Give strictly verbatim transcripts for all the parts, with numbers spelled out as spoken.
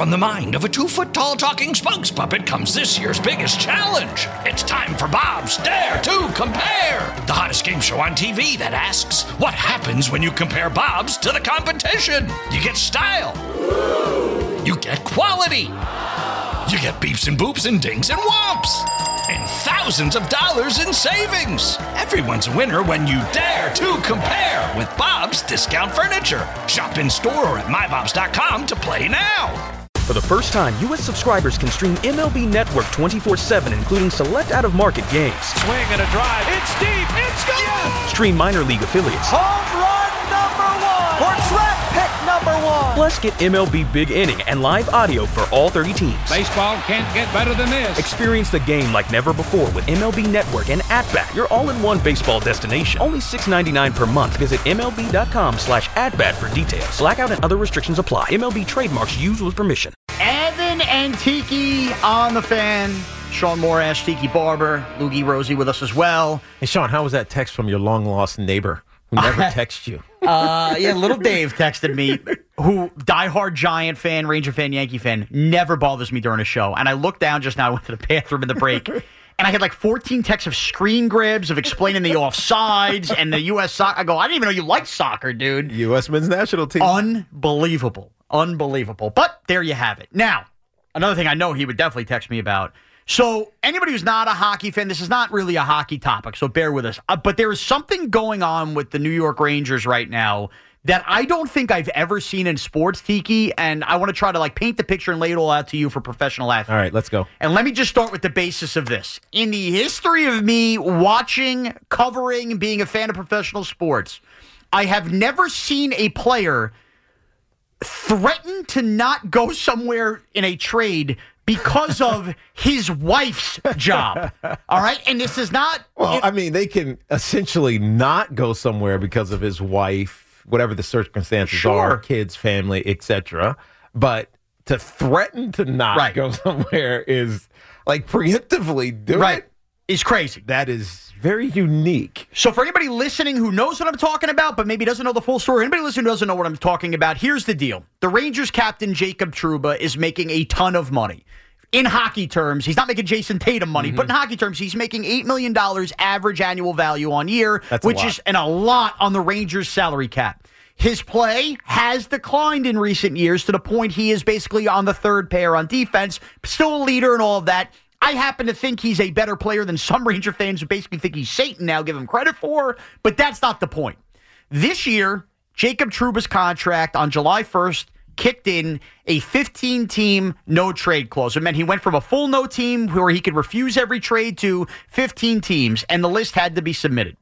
From the mind of a two-foot-tall talking spokes puppet comes this year's biggest challenge. It's time for Bob's Dare to Compare, the hottest game show on T V that asks, what happens when you compare Bob's to the competition? You get style. You get quality. You get beeps and boops and dings and whomps. And thousands of dollars in savings. Everyone's a winner when you dare to compare with Bob's Discount Furniture. Shop in store or at my bobs dot com to play now. For the first time, U S subscribers can stream M L B Network twenty-four seven, including select out-of-market games. Swing and a drive. It's deep. It's gone. Yes. Stream minor league affiliates. Home run number one. Or draft pick number one. Plus, get M L B Big Inning and live audio for all thirty teams. Baseball can't get better than this. Experience the game like never before with M L B Network and At-Bat, your all-in-one baseball destination. Only six dollars and ninety-nine cents per month. Visit M L B dot com slash at-bat for details. Blackout and other restrictions apply. M L B trademarks used with permission. Evan and Tiki on the Fan. Sean Morash, Tiki Barber, Loogie Rosie with us as well. Hey, Sean, how was that text from your long-lost neighbor who never texts you? Uh, yeah, little Dave texted me, who diehard Giant fan, Ranger fan, Yankee fan, never bothers me during a show. And I looked down just now, I went to the bathroom in the break, and I had like fourteen texts of screen grabs of explaining the offsides and the U S soccer. I go, I didn't even know you liked soccer, dude. U S men's national team. Unbelievable. Unbelievable. But there you have it. Now, another thing I know he would definitely text me about. So anybody who's not a hockey fan, this is not really a hockey topic, so bear with us. Uh, but there is something going on with the New York Rangers right now that I don't think I've ever seen in sports, Tiki, and I want to try to like paint the picture and lay it all out to you for professional athletes. All right, let's go. And let me just start with the basis of this. In the history of me watching, covering, being a fan of professional sports, I have never seen a player threaten to not go somewhere in a trade because of his wife's job. All right? And this is not... Well, it, I mean, they can essentially not go somewhere because of his wife, whatever the circumstances Sure. are, kids, family, et cetera. But to threaten to not Right. go somewhere is like preemptively do right. it. Is crazy. That is very unique. So for anybody listening who knows what I'm talking about, but maybe doesn't know the full story, anybody listening who doesn't know what I'm talking about, here's the deal. The Rangers captain, Jacob Trouba, is making a ton of money. In hockey terms, he's not making Jason Tatum money, mm-hmm. but in hockey terms, he's making eight million dollars average annual value on year, That's which is and a lot on the Rangers salary cap. His play has declined in recent years to the point he is basically on the third pair on defense, still a leader and all of that. I happen to think he's a better player than some Ranger fans who basically think he's Satan now, give him credit for, but that's not the point. This year, Jacob Trouba's contract on July first kicked in a fifteen-team no-trade clause. It meant he went from a full no team where he could refuse every trade to fifteen teams, and the list had to be submitted.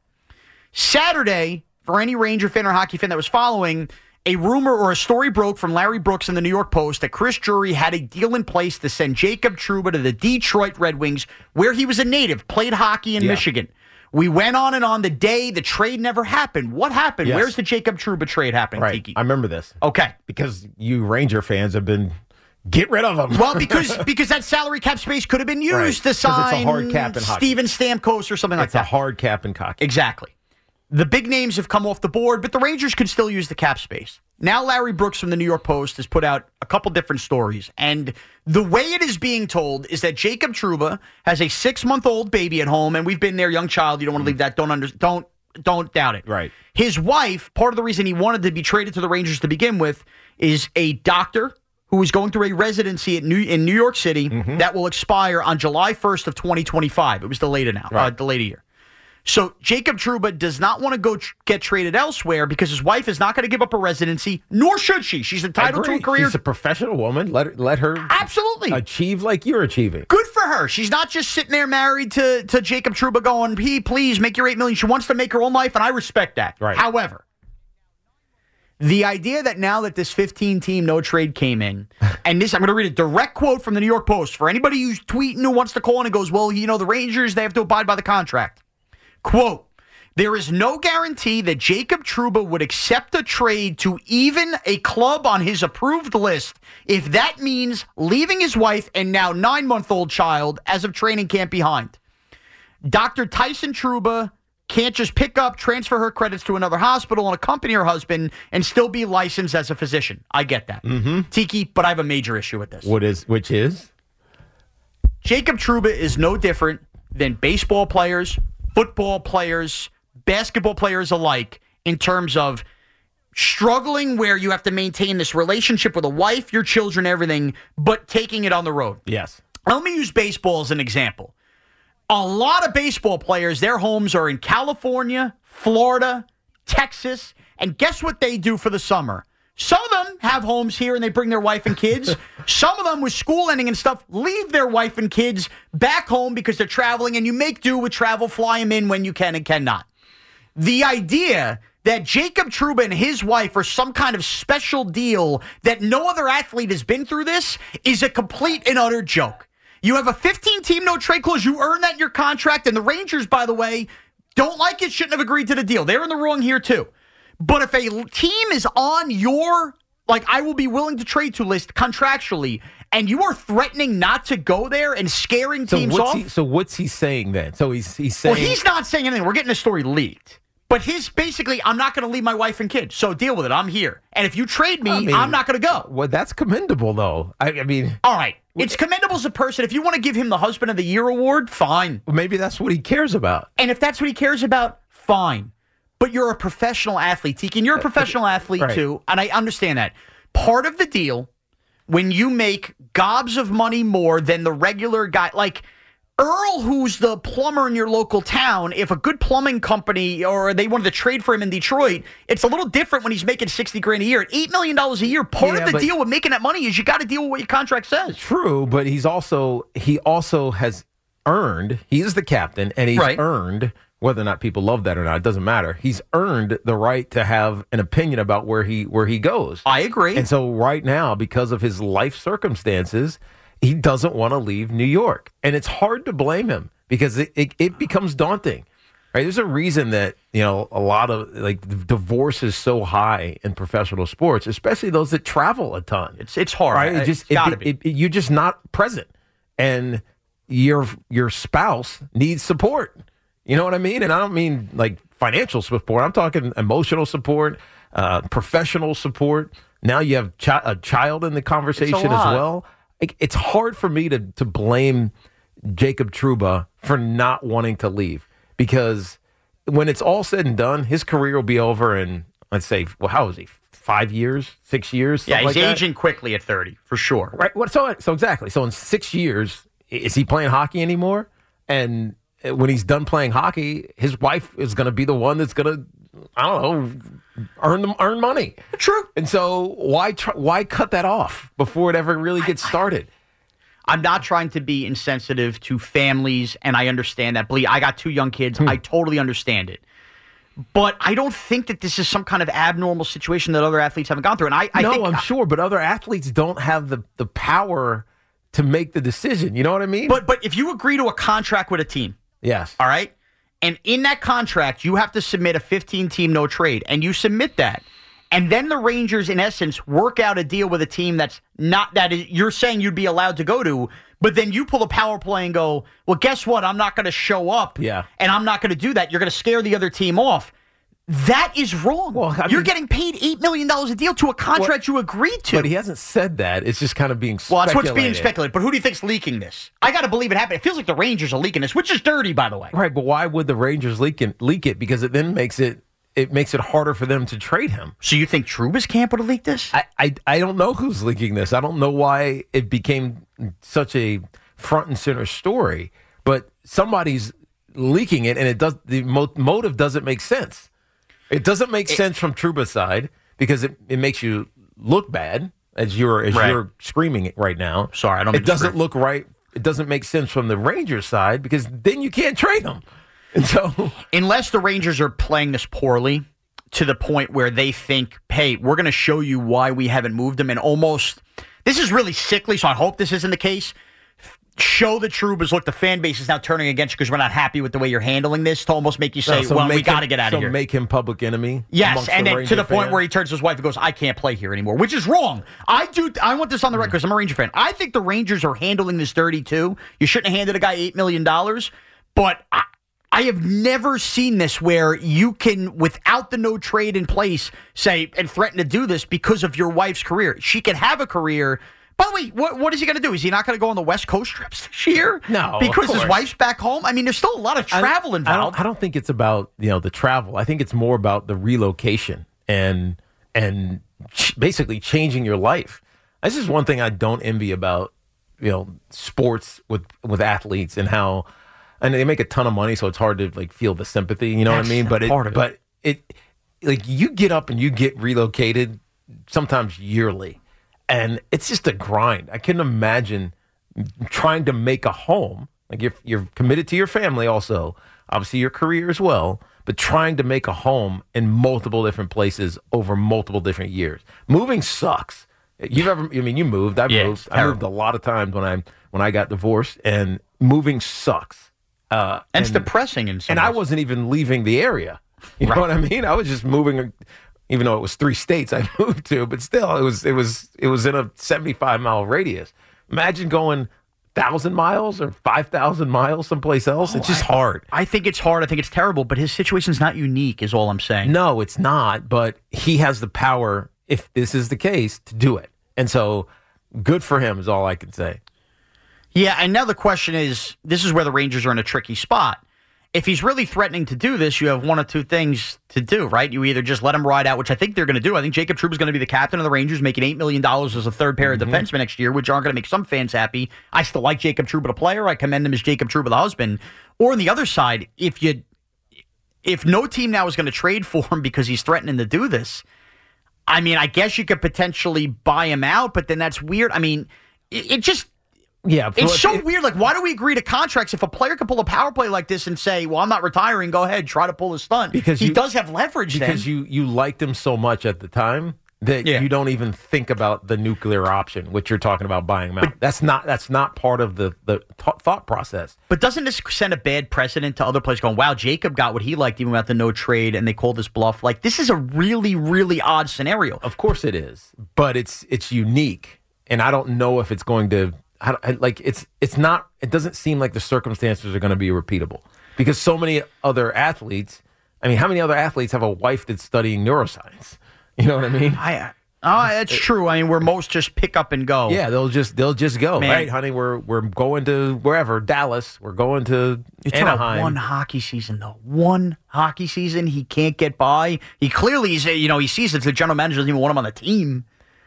Saturday, for any Ranger fan or hockey fan that was following, a rumor or a story broke from Larry Brooks in the New York Post that Chris Drury had a deal in place to send Jacob Trouba to the Detroit Red Wings, where he was a native, played hockey in yeah. Michigan. We went on and on the day the trade never happened. What happened? Yes. Where's the Jacob Trouba trade happen, Right. Tiki? I remember this. Okay. Because you Ranger fans have been, get rid of him. Well, because because that salary cap space could have been used Right. to 'Cause sign it's a hard cap in hockey. Steven Stamkos or something like It's a that. hard cap in hockey. Exactly. The big names have come off the board, but the Rangers could still use the cap space. Now Larry Brooks from the New York Post has put out a couple different stories, and the way it is being told is that Jacob Trouba has a six-month-old baby at home, and we've been there, young child. You don't want to leave that. Don't under, don't don't doubt it. Right. His wife, part of the reason he wanted to be traded to the Rangers to begin with, is a doctor who was going through a residency at New, in New York City mm-hmm. that will expire on July first of twenty twenty-five. It was delayed now, right. uh, delayed a year. So Jacob Trouba does not want to go tr- get traded elsewhere because his wife is not going to give up a residency, nor should she. She's entitled to a career. She's a professional woman. Let her, let her absolutely achieve like you're achieving. Good for her. She's not just sitting there married to, to Jacob Trouba going, "He, please make your eight million." She wants to make her own life, and I respect that. Right. However, the idea that now that this fifteen-team no trade came in, and this, I'm going to read a direct quote from the New York Post for anybody who's tweeting who wants to call in and goes, well, you know, the Rangers, they have to abide by the contract. Quote, there is no guarantee that Jacob Trouba would accept a trade to even a club on his approved list if that means leaving his wife and now nine-month-old child as of training camp behind. Doctor Tyson Trouba can't just pick up, transfer her credits to another hospital and accompany her husband and still be licensed as a physician. I get that. Mm-hmm. Tiki, but I have a major issue with this. What is, which is? Jacob Trouba is no different than baseball players, football players, basketball players alike in terms of struggling where you have to maintain this relationship with a wife, your children, everything, but taking it on the road. Yes. Let me use baseball as an example. A lot of baseball players, their homes are in California, Florida, Texas, and guess what they do for the summer? Some of them have homes here and they bring their wife and kids. Some of them with school ending and stuff leave their wife and kids back home because they're traveling, and you make do with travel, fly them in when you can and cannot. The idea that Jacob Trouba and his wife are some kind of special deal that no other athlete has been through this is a complete and utter joke. You have a fifteen-team no-trade clause. You earn that in your contract. And the Rangers, by the way, don't like it, shouldn't have agreed to the deal. They're in the wrong here, too. But if a team is on your, like, I will be willing to trade to list contractually, and you are threatening not to go there and scaring So teams what's off. he, so what's he saying then? So he's he's saying. Well, he's not saying anything. We're getting the story leaked. But his basically, I'm not going to leave my wife and kids. So deal with it. I'm here. And if you trade me, I mean, I'm not going to go. Well, that's commendable, though. I, I mean, All right. It's commendable as a person. If you want to give him the Husband of the Year award, fine. maybe that's what he cares about. And if that's what he cares about, fine. But you're a professional athlete, Tiki, and you're a professional athlete, right. too. And I understand that. Part of the deal, when you make gobs of money more than the regular guy, like Earl, who's the plumber in your local town, if a good plumbing company or they wanted to trade for him in Detroit, it's a little different when he's making sixty grand a year. At eight million dollars a year, part Yeah, of the but- deal with making that money is you got to deal with what your contract says. True, but he's also he also has earned. He is the captain, and he's Right. earned. Whether or not people love that or not, it doesn't matter. He's earned the right to have an opinion about where he where he goes. I agree. And so right now, because of his life circumstances, he doesn't want to leave New York. And it's hard to blame him because it, it, it becomes daunting. Right? There's a reason that, you know, a lot of like the divorce is so high in professional sports, especially those that travel a ton. It's it's hard. Right? It It's just gotta it, be. it, it, you're just not present. And your your spouse needs support. You know what I mean? And I don't mean like financial support. I'm talking emotional support, uh, professional support. Now you have chi- a child in the conversation as lot. well. Like, it's hard for me to to blame Jacob Trouba for not wanting to leave because when it's all said and done, his career will be over in, let's say, well, how is he? Five years, six years? Yeah, something he's like that? aging quickly at thirty, for sure. Right. What? So, so exactly. So in six years, is he playing hockey anymore? And when he's done playing hockey, his wife is going to be the one that's going to, I don't know, earn them earn money. True. And so why tr- why cut that off before it ever really gets started? I'm not trying to be insensitive to families, and I understand that. Blee, I got two young kids. Hmm. I totally understand it. But I don't think that this is some kind of abnormal situation that other athletes haven't gone through. And I, I no, think, I'm sure, but other athletes don't have the, the power to make the decision. You know what I mean? But but if you agree to a contract with a team, yes. all right, and in that contract you have to submit a fifteen-team no trade, and you submit that, and then the Rangers, in essence, work out a deal with a team that's not that is, you're saying you'd be allowed to go to, but then you pull a power play and go, well, guess what? I'm not going to show up, Yeah. and I'm not going to do that. You're going to scare the other team off. That is wrong. Well, I you're mean- getting paid eight million dollars a deal to a contract you agreed to. But he hasn't said that. It's just kind of being Well, speculated. that's what's being speculated. But who do you think's leaking this? I got to believe it happened. It feels like the Rangers are leaking this, which is dirty, by the way. Right, but why would the Rangers leak it? Leak it because it then makes it it makes it harder for them to trade him. So you think Trouba's camp would have leaked this? I, I I don't know who's leaking this. I don't know why it became such a front and center story, but somebody's leaking it, and it does. The mo- motive doesn't make sense. It doesn't make It- sense from Trouba's side because it, it makes you look bad as you're as Right. you're screaming it right now. Sorry, I don't mean It to doesn't scream. look right. It doesn't make sense from the Rangers side because then you can't trade them. And so, Unless the Rangers are playing this poorly to the point where they think, hey, we're going to show you why we haven't moved him, and almost, this is really sickly, so I hope this isn't the case. Show the Troubas, look, the fan base is now turning against you because we're not happy with the way you're handling this, to almost make you say, so well, make we got to him- get out so of here. make him public enemy. Yes, amongst and the then Ranger to the point fans? where he turns to his wife and goes, I can't play here anymore, which is wrong. I do. I want this on the record because I'm a Ranger fan. I think the Rangers are handling this dirty too. You shouldn't have handed a guy eight million dollars, but I, I I have never seen this where you can, without the no trade in place, say and threaten to do this because of your wife's career. She can have a career. By the way, what, what is he going to do? Is he not going to go on the West Coast trips this year? No, because his wife's back home. I mean, there's still a lot of travel I, involved. I don't, I don't think it's about you know the travel. I think it's more about the relocation and and ch- basically changing your life. This is one thing I don't envy about you know sports with with athletes and how and they make a ton of money, so it's hard to like feel the sympathy. You know That's what I mean? But it, part of it. but it like you get up and you get relocated sometimes yearly. And it's just a grind. I couldn't imagine trying to make a home. Like you're, you're committed to your family also, obviously your career as well, but trying to make a home in multiple different places over multiple different years. Moving sucks. You've ever, I mean, you moved. I Yeah, moved. it's I moved a lot of times when I when I got divorced, and moving sucks. Uh, and it's depressing in some And I ways. wasn't even leaving the area. You Right. know what I mean? I was just moving. Even though it was three states I moved to, but still, it was it was it was in a seventy-five mile radius. Imagine going thousand miles or five thousand miles someplace else. It's just I- hard. I think it's hard. I think it's terrible. But his situation's not unique, is all I'm saying. No, it's not. But he has the power, if this is the case, to do it. And so, good for him is all I can say. Yeah, and now the question is, this is where the Rangers are in a tricky spot. If he's really threatening to do this, you have one of two things to do, right? You either just let him ride out, which I think they're going to do. I think Jacob Trouba is going to be the captain of the Rangers, making eight million dollars as a third pair of defensemen next year, which aren't going to make some fans happy. I still like Jacob Trouba, the player. I commend him as Jacob Trouba, the husband. Or on the other side, if you, if no team now is going to trade for him because he's threatening to do this, I mean, I guess you could potentially buy him out, but then that's weird. I mean, it, it just... Yeah, It's so it- weird. Like, why do we agree to contracts if a player can pull a power play like this and say, well, I'm not retiring, go ahead, try to pull a stunt? Because he you- does have leverage because then. you you liked him so much at the time that Yeah. you don't even think about the nuclear option, which you're talking about buying him out. that's not that's not part of the the th- thought process. But doesn't this send a bad precedent to other players going, wow, Jacob got what he liked even without the no trade and they called this bluff? Like, this is a really, really odd scenario. Of course it is, but it's it's unique, and I don't know if it's going to. I, I, like it's it's not. It doesn't seem like the circumstances are going to be repeatable because so many other athletes. I mean, how many other athletes have a wife that's studying neuroscience? You know what I mean? I, oh, that's true. I mean, we're most just pick up and go. Yeah, they'll just they'll just go. Man. Right, honey, we're we're going to wherever, Dallas. We're going to You're talking about Anaheim. one hockey season, though. One hockey season, he can't get by. He clearly, is, you know, he sees that the general manager doesn't even want him on the team.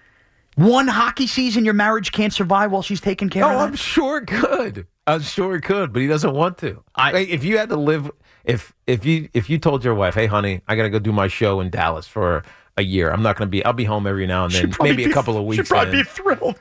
One hockey season, your marriage can't survive while she's taking care Oh, of that? I'm sure it could. I'm sure it could, but he doesn't want to. I- Like, if you had to live, if if you if you told your wife, "Hey, honey, I got to go do my show in Dallas for a year. I'm not going to be. I'll be home every now and then, She'd probably maybe be- a couple of weeks." She'd probably in." be thrilled.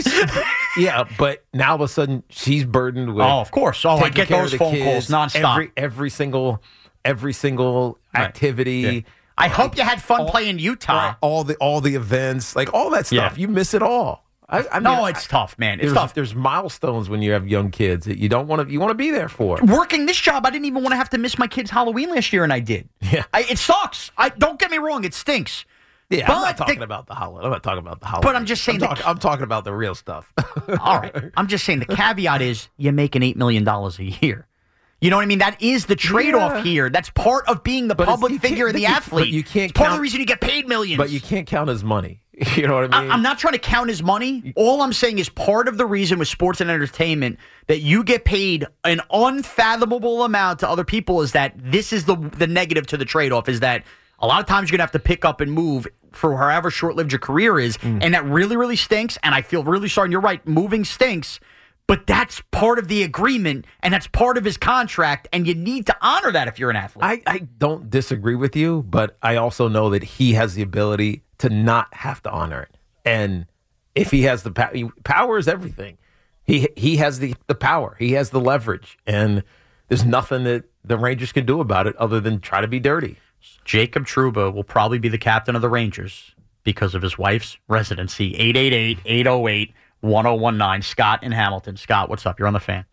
Yeah, but now all of a sudden she's burdened with. Oh, of course. Oh, I taking get care those of the phone calls kids, nonstop. Every every single every single activity. Yeah. I hope you had fun all- playing Utah. All the all the events, like all that stuff. Yeah. You miss it all. I, I No, mean, it's tough, man. It's There's, tough. there's milestones when you have young kids that you don't want to. You want to be there for. Working this job, I didn't even want to have to miss my kid's Halloween last year, and I did. Yeah. I, it sucks. I don't get me wrong; it stinks. Yeah, But I'm not talking the- about the holiday. I'm not talking about the holiday. But I'm just saying I'm, the- talk- I'm talking about the real stuff. All right, I'm just saying the caveat is you're making eight million dollars a year. You know what I mean? That is the trade-off Yeah. here. That's part of being the But it's- public you can't- figure and but the you- athlete. but you can't It's part of count- the reason you get paid millions. But you can't count his money. You know what I mean? I, I'm not trying to count his money. All I'm saying is part of the reason with sports and entertainment that you get paid an unfathomable amount to other people is that this is the the negative to the trade-off is that a lot of times you're going to have to pick up and move for however short-lived your career is, Mm. and that really, really stinks, and I feel really sorry. And you're right, moving stinks, but that's part of the agreement, and that's part of his contract, and you need to honor that if you're an athlete. I, I don't disagree with you, but I also know that he has the ability to not have to honor it. And if he has the power, power is everything. He he has the, the power. He has the leverage. And there's nothing that the Rangers can do about it other than try to be dirty. Jacob Trouba will probably be the captain of the Rangers because of his wife's residency. eight eight eight, eight oh eight, one oh one nine. Scott in Hamilton. Scott, what's up? You're on the fan.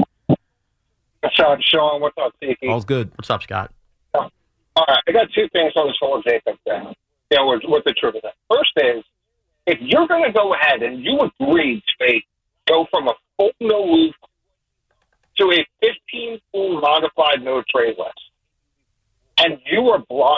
What's up, Sean? What's up, Tiki? All's good. What's up, Scott? All right, I got two things on this whole Jacob thing. You know, with, with the truth of that. First is, if you're going to go ahead and you agreed to go from a full no roof to a fifteen pool modified no trade list,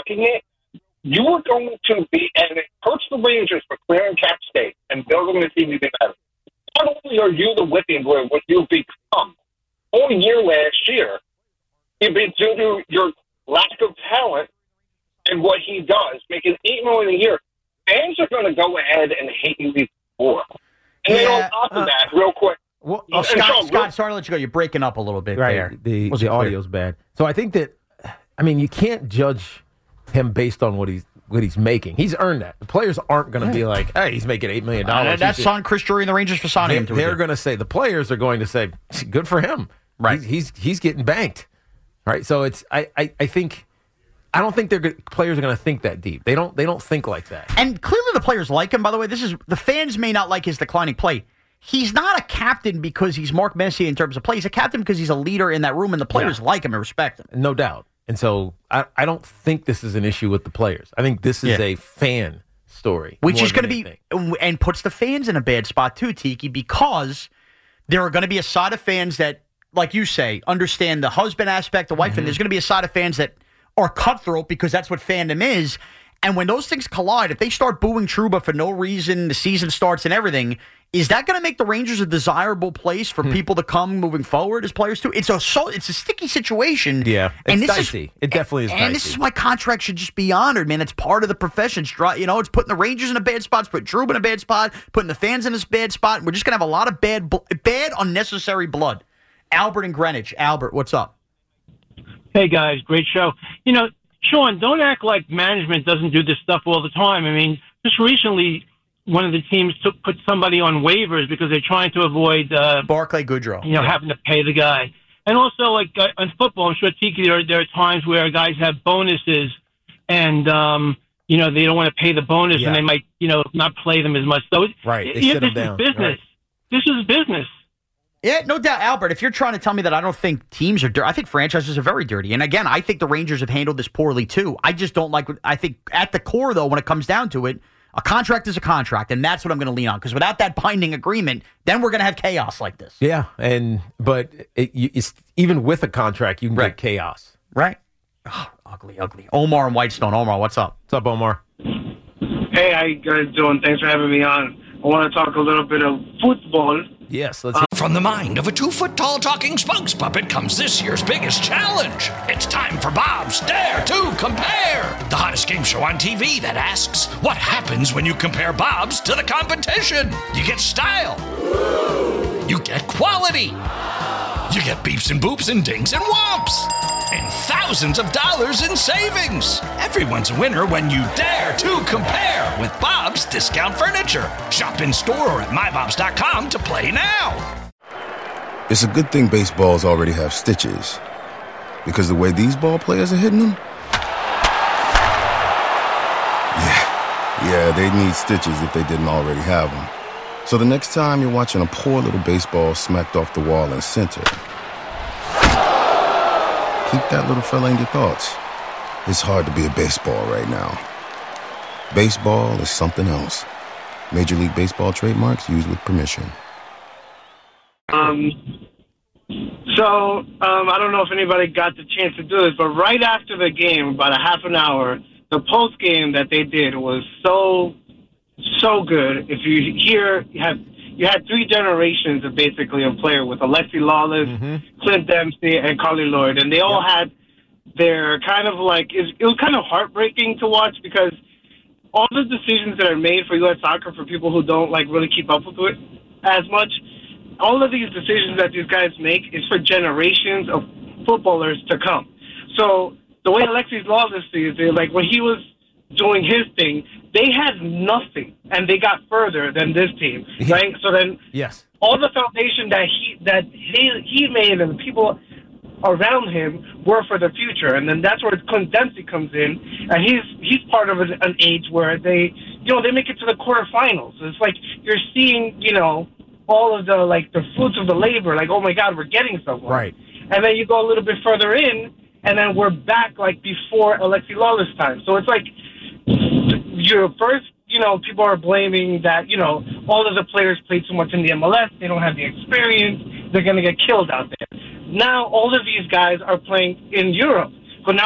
blocking it, you are going to be, and it hurts the Rangers for clearing cap space and building the team even better. Not only are you the whipping boy, what you've become all year last year, you've been due to your lack of talent and what he does, making eight million a year. Fans are going to go ahead and hate you even more. And then Yeah, on top of uh, that, real quick. Well, Oh, and Scott, Sean, Scott, sorry to let you go. You're breaking up a little bit right. there. The, Wasn't the clear. audio's bad. So I think that, I mean, you can't judge him based on what he's what he's making. He's earned that. The players aren't going to be like, hey, he's making eight million dollars. Uh, that's on Chris Drury and the Rangers for signing They, him to a they're deal. going to say, the players are going to say, good for him. Right. He's, he's, he's getting banked. Right. So it's, I, I, I think, I don't think they're good, players are going to think that deep. They don't, they don't think like that. And clearly the players like him, by the way. This is the fans may not like his declining play. He's not a captain because he's Mark Messier in terms of play. He's a captain because he's a leader in that room, and the players Yeah. like him and respect him. No doubt. And so I, I don't think this is an issue with the players. I think this is Yeah. a fan story. Which more is going to than be, anything. and puts the fans in a bad spot too, Tiki, because there are going to be a side of fans that, like you say, understand the husband aspect, the wife, Mm-hmm. and there's going to be a side of fans that are cutthroat because that's what fandom is. And when those things collide, if they start booing Trouba for no reason, the season starts and everything, is that going to make the Rangers a desirable place for people to come moving forward as players too? It's a so it's a sticky situation. Yeah, and it's this dicey. Is, It definitely is And this dicey. is why contracts should just be honored, man. It's part of the profession. It's dry- You know, it's putting the Rangers in a bad spot, it's putting Trouba in a bad spot, putting the fans in this bad spot. We're just going to have a lot of bad, bl- bad, unnecessary blood. Albert in Greenwich. Albert, what's up? Hey, guys, great show. You know, Sean, don't act like management doesn't do this stuff all the time. I mean, just recently, one of the teams took put somebody on waivers because they're trying to avoid, uh, Barclay Goodrow. you know, Yeah. having to pay the guy. And also, like uh, in football, I'm sure, Tiki, there, there are times where guys have bonuses and, um, you know, they don't want to pay the bonus Yeah. and they might, you know, not play them as much. So, it- Right, they yeah, sit this them down. is business. Right. This is business. Yeah, no doubt, Albert. If you're trying to tell me that I don't think teams are dirty, I think franchises are very dirty. And again, I think the Rangers have handled this poorly too. I just don't like. I think at the core, though, when it comes down to it, a contract is a contract, and that's what I'm going to lean on. Because without that binding agreement, then we're going to have chaos like this. Yeah, and but it, you- it's even with a contract, you can Right. get chaos. Right? Oh, ugly, ugly. Omar and Whitestone. Omar, what's up? What's up, Omar? Hey, how you guys doing? Thanks for having me on. I want to talk a little bit of football. Yes, let's. From the mind of a two-foot-tall talking spokes puppet comes this year's biggest challenge. It's time for Bob's Dare to Compare, the hottest game show on T V that asks, what happens when you compare Bob's to the competition? You get style. You get quality. You get beeps and boops and dings and whomps. And thousands of dollars in savings. Everyone's a winner when you dare to compare with Bob's Discount Furniture. Shop in store or at my bobs dot com to play now. It's a good thing baseballs already have stitches. Because the way these ball players are hitting them? Yeah, yeah, they need stitches if they didn't already have them. So the next time you're watching a poor little baseball smacked off the wall in center, keep that little fella in your thoughts. It's hard to be a baseball right now. Baseball is something else. Major League Baseball trademarks used with permission. Um, so, um, I don't know if anybody got the chance to do this, but right after the game, about a half an hour, the post game that they did was so, so good. If you hear, you have you had three generations of basically a player with Alexi Lawless, Mm-hmm. Clint Dempsey, and Carly Lloyd, and they all had their kind of like it, it was kind of heartbreaking to watch because all the decisions that are made for U S Soccer for people who don't like really keep up with it as much. All of these decisions that these guys make is for generations of footballers to come. So the way Alexis Lawless sees it, like when he was doing his thing, they had nothing, and they got further than this team, right? So then Yes. all the foundation that he that he, he made and the people around him were for the future, and then that's where Clint Dempsey comes in, and he's he's part of an, an age where they, you know, they make it to the quarterfinals. It's like you're seeing, you know, all of the like the fruits of the labor. Like, oh my God, we're getting somewhere. Right. And then you go a little bit further in, and then we're back like before Alexi Lawless time. So it's like your first, you know, people are blaming that, you know, all of the players played too much in the M L S. They don't have the experience. They're going to get killed out there. Now all of these guys are playing in Europe. But now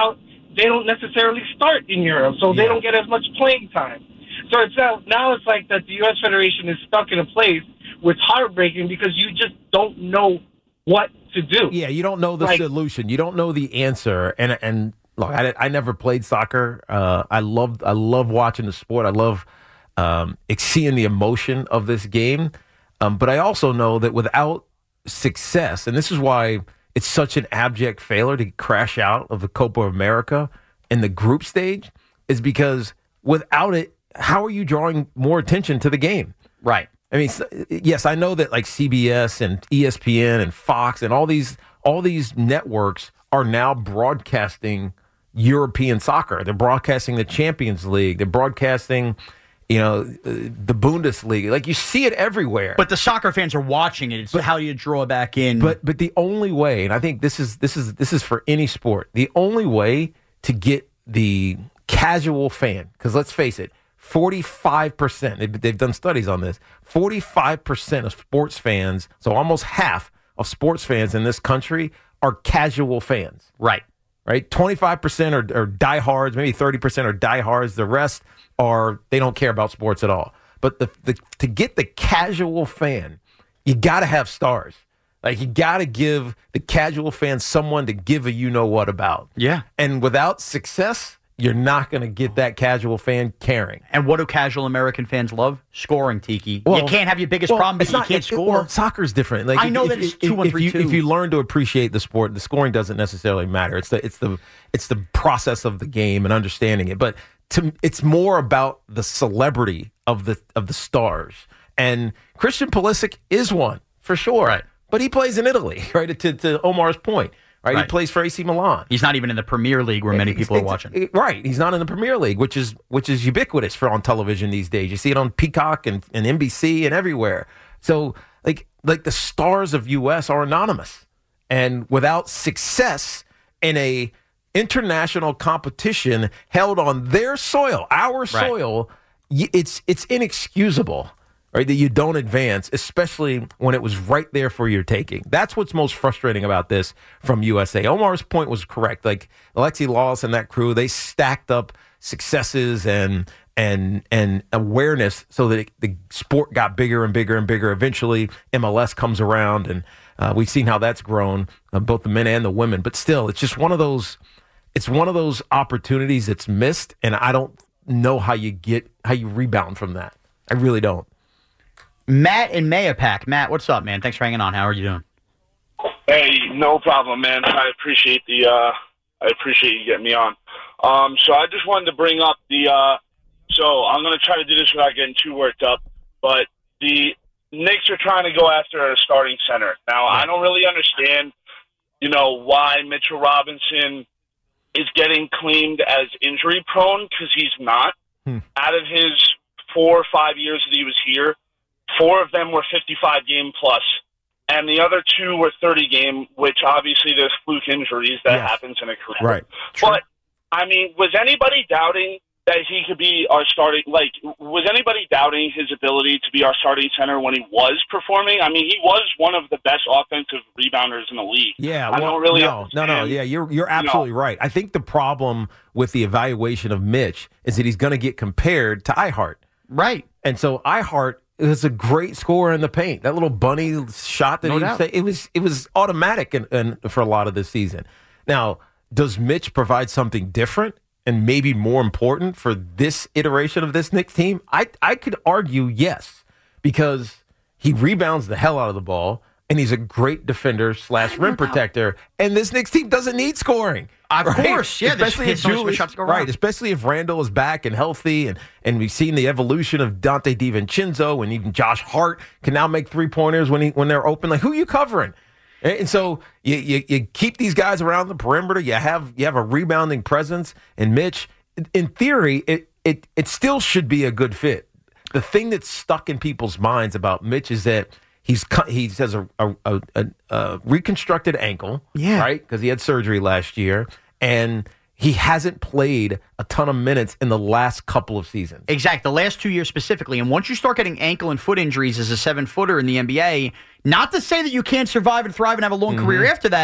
they don't necessarily start in Europe, so Yeah. they don't get as much playing time. So it's now, now it's like that the U S Federation is stuck in a place where it's heartbreaking because you just don't know what to do. Yeah, you don't know the Like- solution. You don't know the answer. And and look, I, I never played soccer. Uh, I love I love watching the sport. I love um, seeing the emotion of this game. Um, but I also know that without success, and this is why it's such an abject failure to crash out of the Copa America in the group stage, is because without it, how are you drawing more attention to the game? Right. I mean, yes, I know that like C B S and E S P N and Fox and all these all these networks are now broadcasting European soccer. They're broadcasting the Champions League. They're broadcasting, you know, the Bundesliga. Like, you see it everywhere. But the soccer fans are watching it. It's But- how you draw back in. But but the only way, and I think this is this is this is for any sport, the only way to get the casual fan, because let's face it, forty-five percent, they've, they've done studies on this, forty-five percent of sports fans, so almost half of sports fans in this country are casual fans. right. Right? twenty-five percent are, are diehards, maybe thirty percent are diehards. The rest are, they don't care about sports at all. But the, the to get the casual fan, you got to have stars. Like, you got to give the casual fan someone to give a you-know-what about. Yeah. And without success, you're not going to get that casual fan caring. And what do casual American fans love? Scoring, Tiki. Well- you can't have your biggest Well, problem it's because you not- can't it- score. Well, soccer's different. Like, I know if, that it's if, two, one, if three, you, two. If you learn to appreciate the sport, the scoring doesn't necessarily matter. It's the it's the it's the process of the game and understanding it. But to it's more about the celebrity of the of the stars. And Christian Pulisic is one for sure. Right. But he plays in Italy, right? To to Omar's point, right? Right. He plays for A C Milan. He's not even in the Premier League where many people are watching. Right. He's not in the Premier League, which is which is ubiquitous for on television these days. You see it on Peacock and, and N B C and everywhere. So like like the stars of U S are anonymous. And without success in a international competition held on their soil, our soil, y it's it's inexcusable. Right, that you don't advance, especially when it was right there for your taking. That's what's most frustrating about this from U S A. Omar's point was correct. Like, Alexi Lalas and that crew, they stacked up successes and and and awareness so that it, the sport got bigger and bigger and bigger. Eventually, M L S comes around, and uh, we've seen how that's grown, uh, both the men and the women. But still, it's just one of those. It's one of those opportunities that's missed, and I don't know how you get how you rebound from that. I really don't. Matt in Mayapack. Matt, what's up, man? Thanks for hanging on. How are you doing? Hey, no problem, man. I appreciate the uh, I appreciate you getting me on. Um, so I just wanted to bring up the. Uh, so I'm going to try to do this without getting too worked up, but the Knicks are trying to go after a starting center. Now, I don't really understand, you know, why Mitchell Robinson is getting claimed as injury prone, because he's not. Hmm. Out of his four or five years that he was here, four of them were fifty-five game plus, and the other two were thirty game, which obviously there's fluke injuries that Yes. happens in a career. Right. But, I mean, was anybody doubting that he could be our starting, like, was anybody doubting his ability to be our starting center when he was performing? I mean, he was one of the best offensive rebounders in the league. Yeah, I well, don't really no, no, no. understand, Yeah, you're you're absolutely you know. right. I think the problem with the evaluation of Mitch is that he's going to get compared to iHeart, Right. and so iHeart is a great scorer in the paint. That little bunny shot that No he doubt. say, it was it was automatic in, in, for a lot of this season. Now, does Mitch provide something different and maybe more important for this iteration of this Knicks team? I I could argue yes, because he rebounds the hell out of the ball, and he's a great defender slash rim protector. And this Knicks team doesn't need scoring. Of right? course, yeah, Especially there's- if there's no Julius, shots to go right? around. Especially if Randall is back and healthy, and and we've seen the evolution of Dante DiVincenzo, and even Josh Hart can now make three pointers when he when they're open. Like, who are you covering? And so you, you you keep these guys around the perimeter. You have you have a rebounding presence, and Mitch, in theory, it it it still should be a good fit. The thing that's stuck in people's minds about Mitch is that he's cut, he has a a, a, a, a reconstructed ankle, Yeah. right, because he had surgery last year, and he hasn't played a ton of minutes in the last couple of seasons. Exactly. The last two years specifically. And once you start getting ankle and foot injuries as a seven-footer in the N B A, not to say that you can't survive and thrive and have a long Mm-hmm. career after that,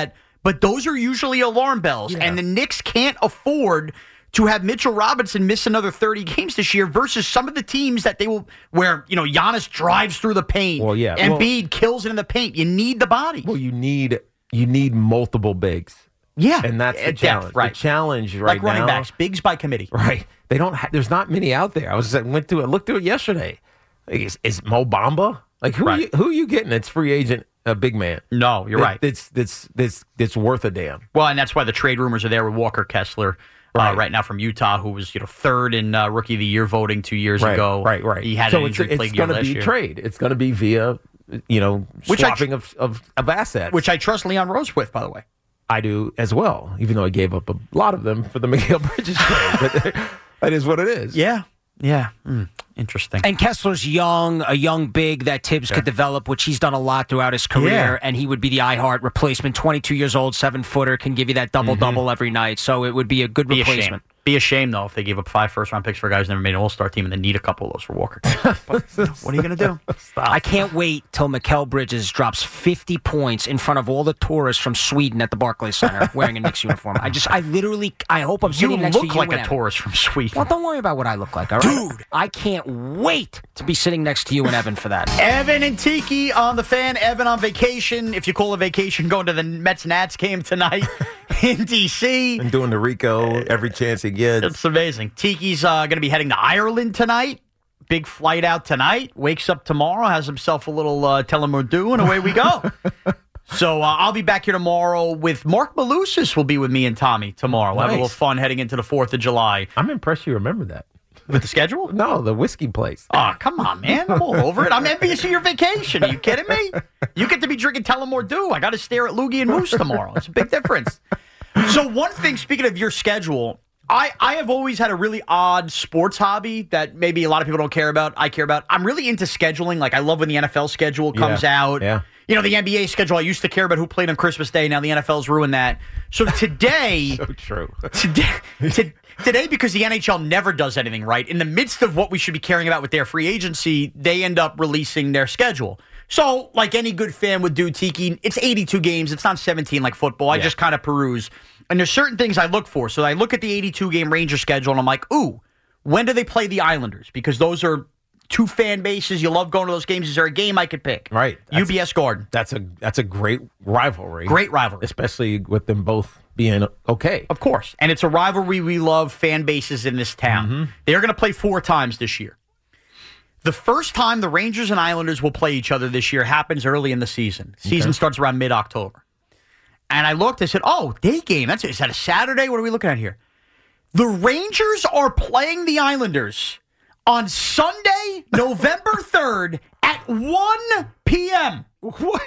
but those are usually alarm bells. Yeah. And the Knicks can't afford to have Mitchell Robinson miss another thirty games this year versus some of the teams that they will, where, you know, Giannis drives through the paint. Well, yeah. Embiid well, kills it in the paint. You need the bodies. Well, you need you need multiple bigs. Yeah. And that's the Depth, challenge. right. The challenge right like running now, backs, bigs by committee. Right. They don't. Ha- there's not many out there. I was just, went through it. Looked through it yesterday. Like, is, is Mo Bamba? Like who? Right. Are you, who are you getting? It's free agent, a big man. No, you're that, right. That's that's that's that's worth a damn. Well, and that's why the trade rumors are there with Walker Kessler. Right. Uh, right now from Utah, who was you know third in uh, Rookie of the Year voting two years Right, ago. right, right. He had so an it's, injury plagued it's year going to last be year. trade. It's going to be via, you know, Which I swapping tr- of, of of assets. Which I trust Leon Rose with, by the way. I do as well, even though I gave up a lot of them for the Mikal Bridges trade. But that is what it is. Yeah, yeah. Mm, interesting. And Kessler's young, a young big that Tibbs yeah. could develop, which he's done a lot throughout his career, yeah. and he would be the iHeart replacement. twenty-two years old, seven-footer, can give you that double-double mm-hmm. every night, so it would be a good be replacement. A be a shame, though, if they gave up five first-round picks for guys who never made an all-star team and then need a couple of those for Walker. But, what are you going to do? Stop. I can't wait till Mikal Bridges drops fifty points in front of all the tourists from Sweden at the Barclays Center wearing a Knicks uniform. I just, I literally, I hope I'm sitting you next to you. You look like a Evan. tourist from Sweden. Well, don't worry about what I look like, all right? Dude, I can't wait to be sitting next to you and Evan for that. Evan and Tiki on the Fan. Evan on vacation. If you call a vacation, going to the Mets-Nats game tonight in D C And doing the Rico every chance he gets. It's amazing. Tiki's uh, going to be heading to Ireland tonight. Big flight out tonight. Wakes up tomorrow, has himself a little uh, telemordu, and away we go. So uh, I'll be back here tomorrow with Mark Malusis will be with me and Tommy tomorrow. We'll Nice. have a little fun heading into the fourth of July. I'm impressed you remember that. With the schedule? No, the whiskey place. Oh, come on, man. I'm all over it. I'm envious of your vacation. Are you kidding me? You get to be drinking Telemordu. I got to stare at Loogie and Moose tomorrow. It's a big difference. So one thing, speaking of your schedule, I, I have always had a really odd sports hobby that maybe a lot of people don't care about. I care about. I'm really into scheduling. Like, I love when the N F L schedule comes yeah. out. Yeah. You know, the N B A schedule, I used to care about who played on Christmas Day. Now the N F L's ruined that. So today... so true. today, to, today, because the N H L never does anything right, in the midst of what we should be caring about with their free agency, they end up releasing their schedule. So, like any good fan would do, Tiki, it's eighty-two games. It's not seventeen like football. I yeah. just kind of peruse. And there's certain things I look for. So I look at the eighty-two game Ranger schedule, and I'm like, ooh, when do they play the Islanders? Because those are two fan bases. You love going to those games. Is there a game I could pick? Right. That's, U B S Garden. That's a that's a great rivalry. Great rivalry. Especially with them both being okay. Of course. And it's a rivalry we love, fan bases in this town. Mm-hmm. They're going to play four times this year. The first time the Rangers and Islanders will play each other this year happens early in the season. Season okay. starts around mid-October. And I looked, I said, oh, day game. That's Is that a Saturday? What are we looking at here? The Rangers are playing the Islanders on Sunday, November third at one p.m. What?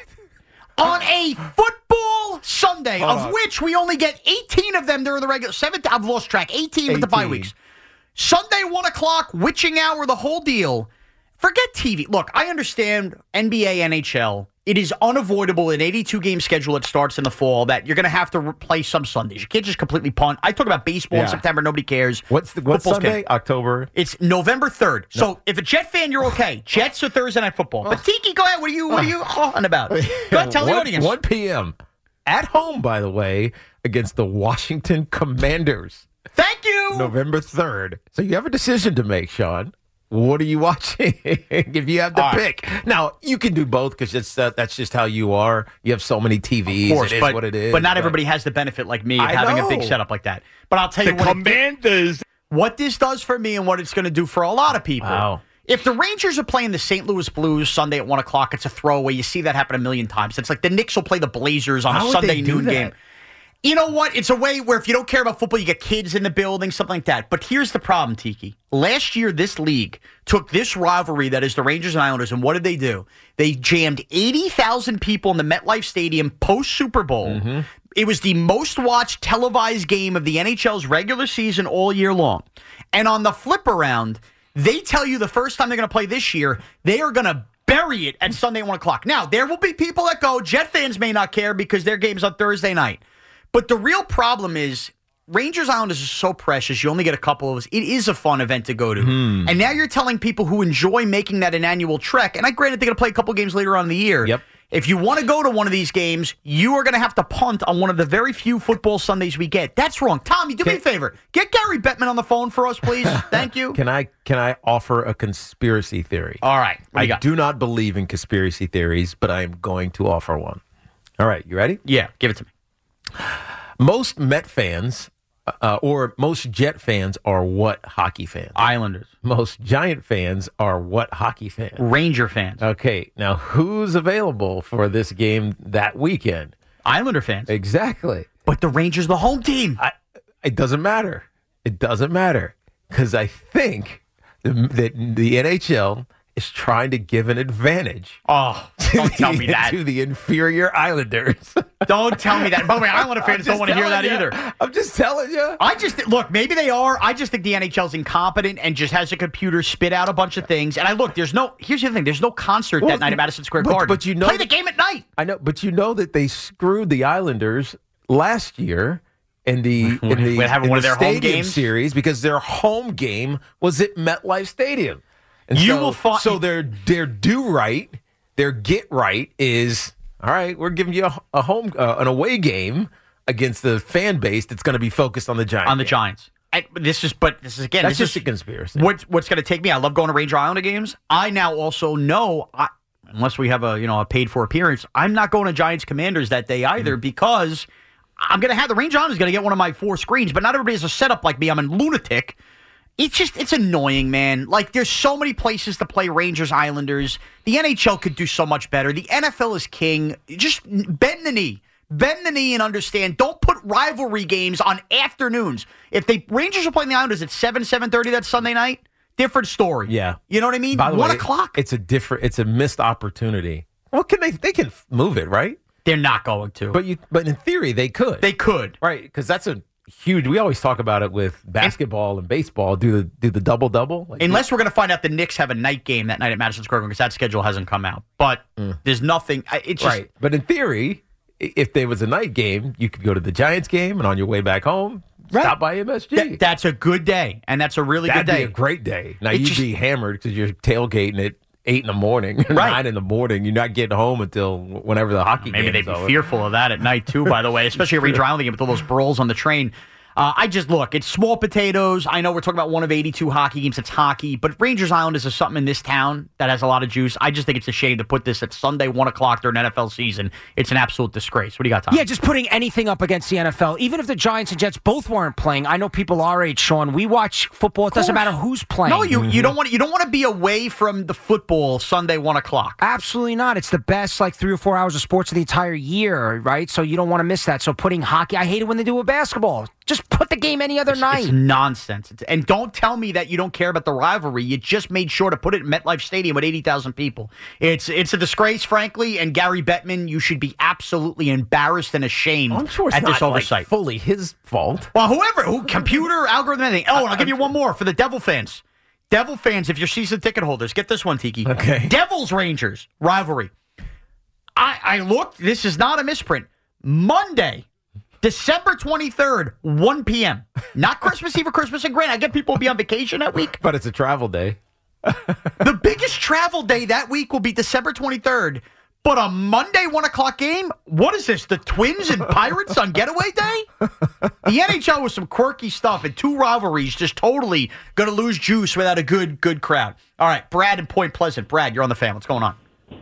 On a football Sunday, Hold of on. which we only get eighteen of them during the regular. Seven, I've lost track. eighteen with the bye weeks. Sunday, one o'clock, witching hour, the whole deal. Forget T V. Look, I understand N B A, N H L. It is unavoidable in eighty-two game schedule that starts in the fall that you're going to have to play some Sundays. You can't just completely punt. I talk about baseball Yeah. in September. Nobody cares. What's the what's Football's Sunday? good. October. It's November third. No. So if a Jet fan, you're okay. Jets or Thursday Night Football. But Tiki, go ahead. What are you What are you on about? Go ahead, tell the one, audience. one p.m. at home, by the way, against the Washington Commanders. Thank you. November third. So you have a decision to make, Sean. What are you watching if you have to All pick? right. Now, you can do both because that's, uh, that's just how you are. You have so many T Vs. Of course, it is but, what it is. But not everybody has the benefit like me of I having know. a big setup like that. But I'll tell The you what, Commanders. it, what this does for me and what it's going to do for a lot of people. Wow. If the Rangers are playing the Saint Louis Blues Sunday at one o'clock, it's a throwaway. You see that happen a million times. It's like the Knicks will play the Blazers on How a would Sunday they do noon that? game. You know what? It's a way where if you don't care about football, you get kids in the building, something like that. But here's the problem, Tiki. Last year, this league took this rivalry that is the Rangers and Islanders, and what did they do? They jammed eighty thousand people in the MetLife Stadium post-Super Bowl. Mm-hmm. It was the most watched televised game of the N H L's regular season all year long. And on the flip around, they tell you the first time they're going to play this year, they are going to bury it at Sunday at one o'clock. Now, there will be people that go, Jet fans may not care because their game's on Thursday night. But the real problem is Rangers Islanders is so precious. You only get a couple of us. It is a fun event to go to. Hmm. And now you're telling people who enjoy making that an annual trek, and I granted they're going to play a couple games later on in the year. Yep. If you want to go to one of these games, you are going to have to punt on one of the very few football Sundays we get. That's wrong. Tommy, do Can, me a favor. Get Gary Bettman on the phone for us, please. Thank you. Can I can I offer a conspiracy theory? All right. I do not believe in conspiracy theories, but I am going to offer one. All right. You ready? Yeah. Give it to me. Most Met fans uh, or most Jet fans are what hockey fans? Islanders. Most Giant fans are what hockey fans? Ranger fans. Okay. Now, who's available for this game that weekend? Islander fans. Exactly. But the Rangers are the home team. I, it doesn't matter. It doesn't matter. Because I think the, the, the N H L is trying to give an advantage. Oh, don't the, tell me that. To the inferior Islanders. Don't tell me that. By the way, Islander fans don't want to hear that you. either. I'm just telling you. I just, look, maybe they are. I just think the N H L's incompetent and just has a computer spit out a bunch of things. And I look, there's no, here's the other thing, there's no concert well, that night at Madison Square but, Garden. But you know Play the game at night. I know, but you know that they screwed the Islanders last year in the in the, having in one the of their home Stadium games series because their home game was at MetLife Stadium. And you so, will find so their their do right, their get right is all right. We're giving you a, a home uh, an away game against the fan base that's going to be focused on the Giants. on the game. Giants. I, this is, but this is again. That's this just is, a conspiracy. What, what's going to take me? I love going to Ranger Islander games. I now also know, I, unless we have a you know a paid for appearance, I'm not going to Giants Commanders that day either mm-hmm. because I'm going to have the Ranger Islanders going to get one of my four screens. But not everybody has a setup like me. I'm a lunatic. It's just, it's annoying, man. Like, there's so many places to play Rangers, Islanders. The N H L could do so much better. The N F L is king. Just bend the knee. Bend the knee and understand. Don't put rivalry games on afternoons. If the Rangers are playing the Islanders at seven, seven thirty that Sunday night, different story. Yeah. You know what I mean? By the One way, o'clock. It's a different, it's a missed opportunity. Well, can they, they can move it, right? They're not going to. But you, but in theory, they could. They could. Right, because that's a huge. We always talk about it with basketball and, and baseball. Do the do the double double. Like unless we're going to find out the Knicks have a night game that night at Madison Square Garden because that schedule hasn't come out. But mm. there's nothing. It's just, right. But in theory, if there was a night game, you could go to the Giants game and on your way back home, right. stop by M S G. Th- that's a good day, and that's a really That'd good day. That'd be a great day. Now it you'd just, be hammered because you're tailgating at eight in the morning, right. nine in the morning. You're not getting home until whenever the hockey game is over. Maybe they'd be fearful of that at night too. By the way, especially at Ranger Island game with all those brawls on the train. Uh, I just look, it's small potatoes. I know we're talking about one of eighty-two hockey games. It's hockey, but Rangers Islanders is something in this town that has a lot of juice. I just think it's a shame to put this at Sunday, one o'clock during N F L season. It's an absolute disgrace. What do you got, Tom? Yeah, just putting anything up against the N F L. Even if the Giants and Jets both weren't playing, I know people our age, Sean, we watch football. It doesn't matter who's playing. No, you, mm-hmm. you don't want you don't want to be away from the football Sunday, one o'clock. Absolutely not. It's the best, like, three or four hours of sports of the entire year, right? So you don't want to miss that. So putting hockey, I hate it when they do with basketball. Just put the game any other it's, night. It's nonsense. It's, and don't tell me that you don't care about the rivalry. You just made sure to put it in MetLife Stadium with eighty thousand people. It's it's a disgrace, frankly, and Gary Bettman, you should be absolutely embarrassed and ashamed I'm sure it's at not this oversight. Like fully his fault. Well, whoever, who, computer, algorithm, anything. Oh, and I'll give you one more for the Devil fans. Devil fans, if you're season ticket holders, get this one, Tiki. Okay. Devils Rangers rivalry. I, I looked. This is not a misprint. Monday, December twenty-third, one p.m. Not Christmas Eve or Christmas and Grand. I get people will be on vacation that week. But it's a travel day. The biggest travel day that week will be December twenty-third. But a Monday one o'clock game? What is this, the Twins and Pirates on getaway day? The N H L with some quirky stuff and two rivalries just totally going to lose juice without a good, good crowd. All right, Brad in Point Pleasant. Brad, you're on the fan. What's going on?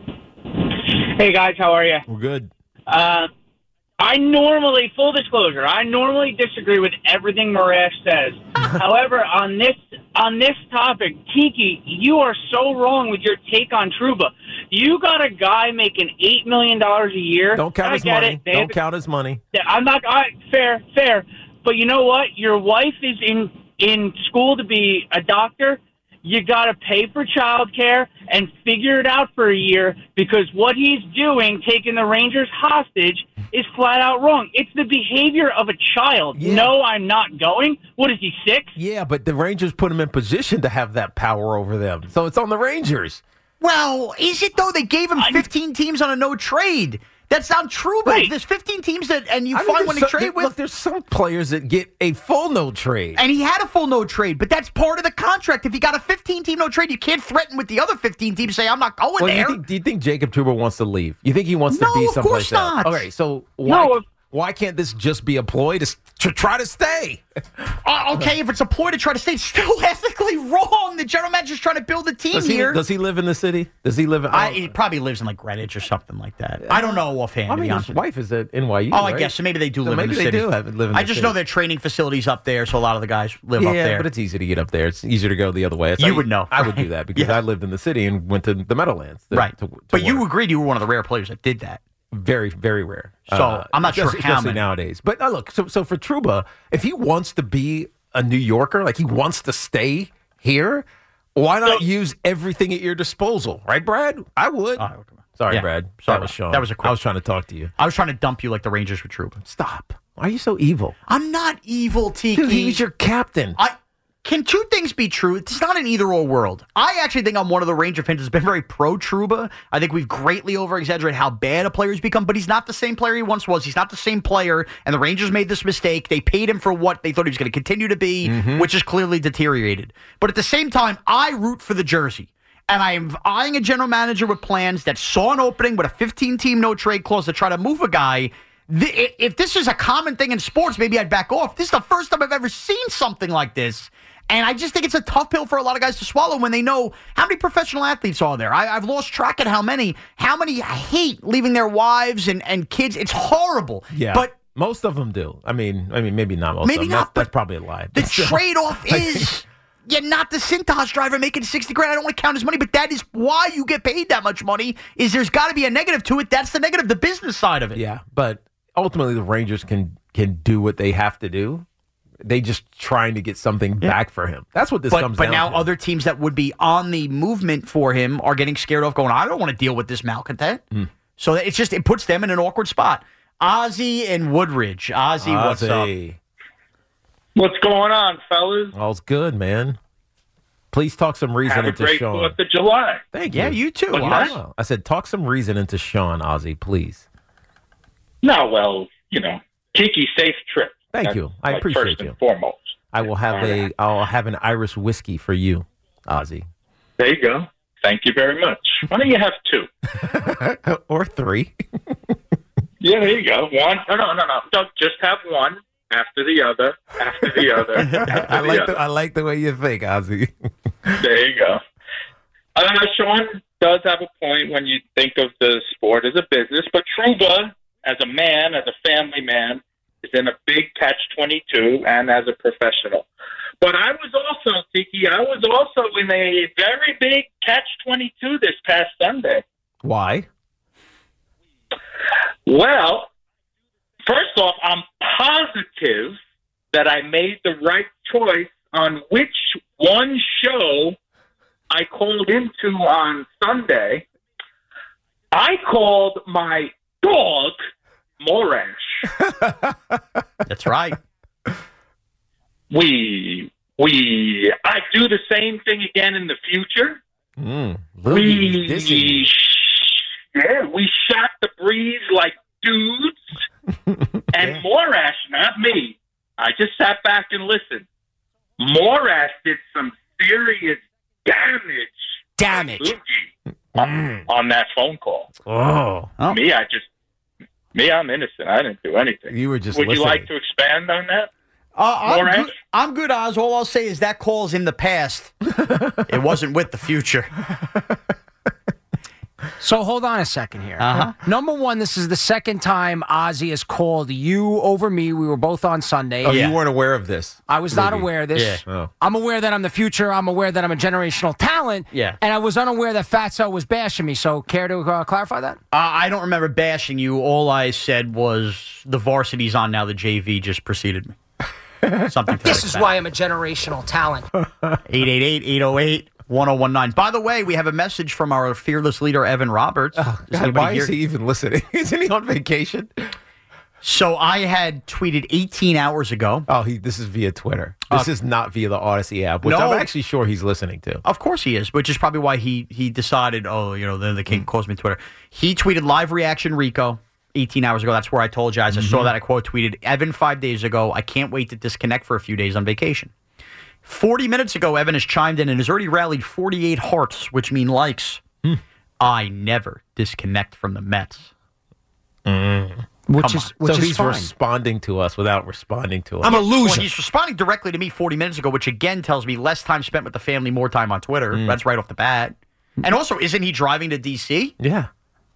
Hey, guys. How are you? We're good. Uh, I normally, full disclosure, I normally disagree with everything Marash says. However, on this on this topic, Tiki, you are so wrong with your take on Trouba. You got a guy making eight million dollars a year. Don't count I his get money. It. Don't count his money. I'm not I, fair, fair. But you know what? Your wife is in in school to be a doctor. You got to pay for childcare and figure it out for a year because what he's doing, taking the Rangers hostage, is flat out wrong. It's the behavior of a child. Yeah. No, I'm not going. What is he, six? Yeah, but the Rangers put him in position to have that power over them. So it's on the Rangers. Well, is it though? They gave him fifteen teams on a no trade. That's not true, but Right. there's fifteen teams that, and you I mean, find there's one to some- trade there- with. Look, there's some players that get a full no trade. And he had a full no trade, but that's part of the contract. If you got a fifteen-team no trade, you can't threaten with the other fifteen teams, say, I'm not going Well, there. you think, do you think Jacob Trouba wants to leave? You think he wants No, to be of someplace course else? not. Okay, so why, No, if- why can't this just be a ploy to, s- to try to stay? Uh, okay, if it's a ploy to try to stay, it's still ethically wrong. The general manager's trying to build a team Does he, here. does he live in the city? Does he live in? I, he probably lives in like Greenwich or something like that. I don't know offhand. I to mean, be honest his with you. wife is at N Y U. Oh, I right? guess so. Maybe they do So live in maybe the they city. do have live in I the just city. know their training facilities up there, so a lot of the guys live yeah, up there. but it's easy to get up there. It's easier to go the other way. That's You how would know, I would right? do that because Yeah. I lived in the city and went to the Meadowlands. To, right. To, to but you work. agreed you were one of the rare players that did that. Very, very rare. So, I'm not sure especially- how especially many. nowadays. But uh, look, so so for Trouba, if he wants to be a New Yorker, like he wants to stay here, why not use everything at your disposal, right, Brad? I would. Sorry, Yeah. Brad. Sorry. That was Sean. That was a quick- I was trying to talk to you. I was trying to dump you like the Rangers with Trouba. Stop. Why are you so evil? I'm not evil, Tiki. Dude, he's your captain. I Can two things be true? It's not an either-or world. I actually think I'm one of the Ranger fans that's been very pro-Trouba. I think we've greatly over-exaggerated how bad a player's become, but he's not the same player he once was. He's not the same player, and the Rangers made this mistake. They paid him for what they thought he was going to continue to be, Mm-hmm. which is clearly deteriorated. But at the same time, I root for the jersey. And I am eyeing a general manager with plans that saw an opening with a fifteen-team no-trade clause to try to move a guy. Th- If this is a common thing in sports, maybe I'd back off. This is the first time I've ever seen something like this. And I just think it's a tough pill for a lot of guys to swallow when they know how many professional athletes are there. I, I've lost track at how many. How many hate leaving their wives and, and kids. It's horrible. Yeah, But most of them do. I mean, I mean, maybe not most. Maybe of them. not, That's, that's probably a lie. the But still. trade-off is you're not the Cintas driver making sixty grand. I don't want to count his money, but that is why you get paid that much money, is there's got to be a negative to it. That's the negative, the business side of it. Yeah, but ultimately the Rangers can can do what they have to do. They just trying to get something back for him. That's what this but, comes but down now to. other teams that would be on the movement for him are getting scared off going, I don't want to deal with this malcontent. Mm. So it's just, it puts them in an awkward spot. Ozzy and Woodridge. Ozzy, what's up? Ozzy. What's going on, fellas? All's good, man. Please talk some reason Have a into great Sean. Fourth of July. Thank you. Yeah, you too, What's Oz. that? I said talk some reason into Sean, Ozzy, please. No, well, you know, Kiki, safe trip. Thank That's you. I like appreciate first you. and foremost. I will have All a right. I'll have an Irish whiskey for you, Ozzy. There you go. Thank you very much. Why don't you have two? Or three. Yeah, there you go. One. No, no, no, no. Don't just have one after the other, after the other. After I the like other. the I like the way you think, Ozzy. There you go. Uh, Sean does have a point when you think of the sport as a business, but Trouba, as a man, as a family man, is in a big catch twenty-two and as a professional. But I was also, Tiki, I was also in a very big catch twenty-two this past Sunday. Why? Well, first off, I'm positive that I made the right choice on which one show I called into on Sunday. I called my dog Morash. That's right. We we I do the same thing again in the future. Mm, We Dizzy. yeah, we shot the breeze like dudes. And Morash, not me. I just sat back and listened. Morash did some serious damage. Damage. to Boogie on, on that phone call. Oh. Oh. Me, I just me, I'm innocent. I didn't do anything. You were just Would you listening. like to expand on that? Uh, I'm, Morash? good, I'm good, Oz. All I'll say is that call's in the past. It wasn't with the future. So hold on a second here. Uh-huh. Number one, this is the second time Ozzy has called you over me. We were both on Sunday. Oh, you weren't aware of this. I was not Boogie. aware of this. Yeah. Oh. I'm aware that I'm the future. I'm aware that I'm a generational talent. Yeah. And I was unaware that Fatso was bashing me. So care to uh, clarify that? Uh, I don't remember bashing you. All I said was the varsity's on now. The J V just preceded me. Something to This that is effect. why I'm a generational talent. eight eight eight, eight oh eight, one oh one nine. By the way, we have a message from our fearless leader, Evan Roberts. Does God, anybody why hear- is he even listening? Isn't he on vacation? So I had tweeted eighteen hours ago. Oh, he. This is via Twitter. This Uh, is not via the Odyssey app, which No. I'm actually sure he's listening to. Of course he is, which is probably why he he decided, oh, you know, then the king calls me Twitter. He tweeted live reaction Rico. eighteen hours ago. That's where I told you guys. I saw that. I quote tweeted, Evan five days ago, I can't wait to disconnect for a few days on vacation. forty minutes ago, Evan has chimed in and has already rallied forty-eight hearts, which mean likes. Hmm. I never disconnect from the Mets. Mm. Which is, which so is he's fine. responding to us without responding to us. I'm a loser. Well, he's responding directly to me forty minutes ago, which again tells me less time spent with the family, more time on Twitter. Mm. That's right off the bat. And also, isn't he driving to D C? Yeah.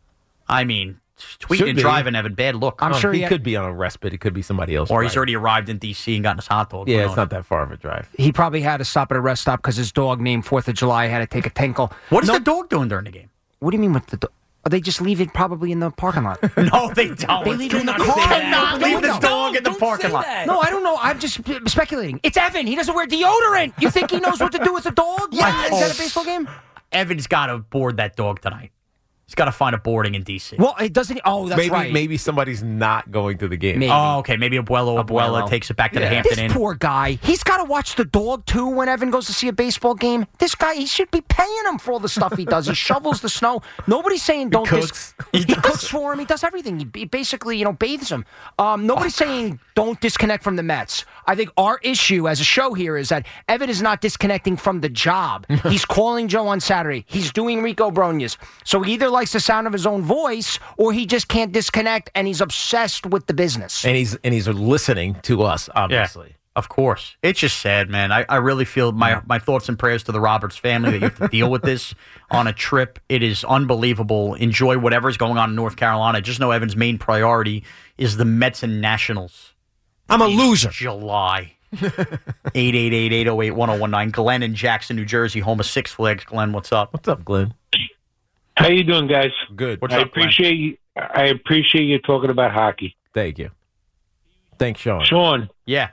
I mean, tweeting Should and be. driving, Evan, bad look. I'm sure he, he could be on a respite. It could be somebody else. Or driving. he's already arrived in D C and gotten his hot dog. Yeah, it's not that far of a drive. He probably had to stop at a rest stop because his dog named fourth of July had to take a tinkle. What is no, the dog doing during the game? What do you mean with the dog? They just leave it probably in the parking lot. No, they don't. They leave Do it in the not car. say that. Not No, leave no, the dog no, in the don't parking say lot. that. No, I don't know. I'm just speculating. It's Evan. He doesn't wear deodorant. You think he knows what to do with the dog? Yes. Is that a baseball game? Evan's got to board that dog tonight. He's got to find a boarding in D C. Well, it doesn't. Oh, that's maybe, right. Maybe somebody's not going to the game. Maybe. Oh, okay. Maybe Abuelo Abuela Abuelo. takes it back to Yeah. the Hampton This Inn. poor guy. He's got to watch the dog, too, when Evan goes to see a baseball game. This guy, he should be paying him for all the stuff he does. He shovels the snow. Nobody's saying don't... He dis- cooks. He, he cooks for him. He does everything. He, he basically, you know, bathes him. Um, nobody's saying don't disconnect from the Mets. I think our issue as a show here is that Evan is not disconnecting from the job. He's calling Joe on Saturday. He's doing Rico Brognas. So he either likes the sound of his own voice or he just can't disconnect and he's obsessed with the business. And he's and he's listening to us, obviously. Yeah, of course. It's just sad, man. I, I really feel my, my thoughts and prayers to the Roberts family that you have to deal with this on a trip. It is unbelievable. Enjoy whatever's going on in North Carolina. Just know Evan's main priority is the Mets and Nationals. I'm a loser. July. eight eight eight, eight oh eight, one oh one nine. Glenn in Jackson, New Jersey, home of Six Flags. Glenn, what's up? What's up, Glenn? How you doing, guys? Good. What's I up, Glenn? appreciate you. I appreciate you talking about hockey. Thank you. Thanks, Sean. Sean, Yeah.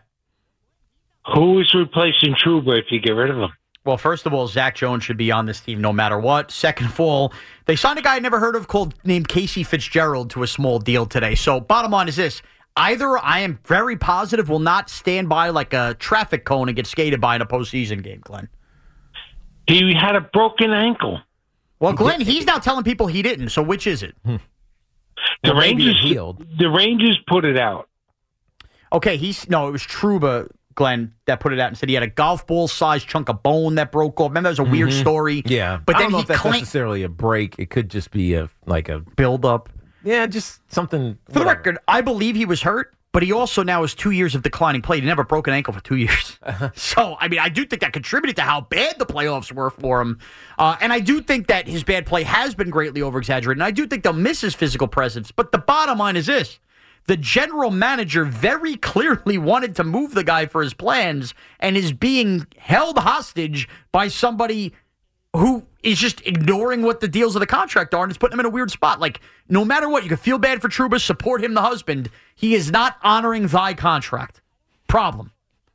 who is replacing Trouba if you get rid of him? Well, first of all, Zach Jones should be on this team no matter what. Second of all, they signed a guy I never heard of called named Casey Fitzgerald to a small deal today. So bottom line is this. Either I am very positive will not stand by like a traffic cone and get skated by in a postseason game, Glenn. He had a broken ankle. Well, Glenn, he's now telling people he didn't. So which is it? The Well, maybe Rangers it healed. The Rangers put it out. Okay, he's no, it was Trouba, Glenn, that put it out and said he had a golf ball sized chunk of bone that broke off. Remember, that was a weird story. Yeah, but I then don't know he if that's claimed necessarily a break. It could just be a like a build up. yeah, just something. For the whatever. record, I believe he was hurt, but he also now has two years of declining play. He never broke an ankle for two years. So, I mean, I do think that contributed to how bad the playoffs were for him. Uh, and I do think that his bad play has been greatly over-exaggerated. And I do think they'll miss his physical presence. But the bottom line is this. The general manager very clearly wanted to move the guy for his plans and is being held hostage by somebody who is just ignoring what the deals of the contract are and is putting him in a weird spot. Like, no matter what, you can feel bad for Trouba, support him, the husband. He is not honoring thy contract. Problem.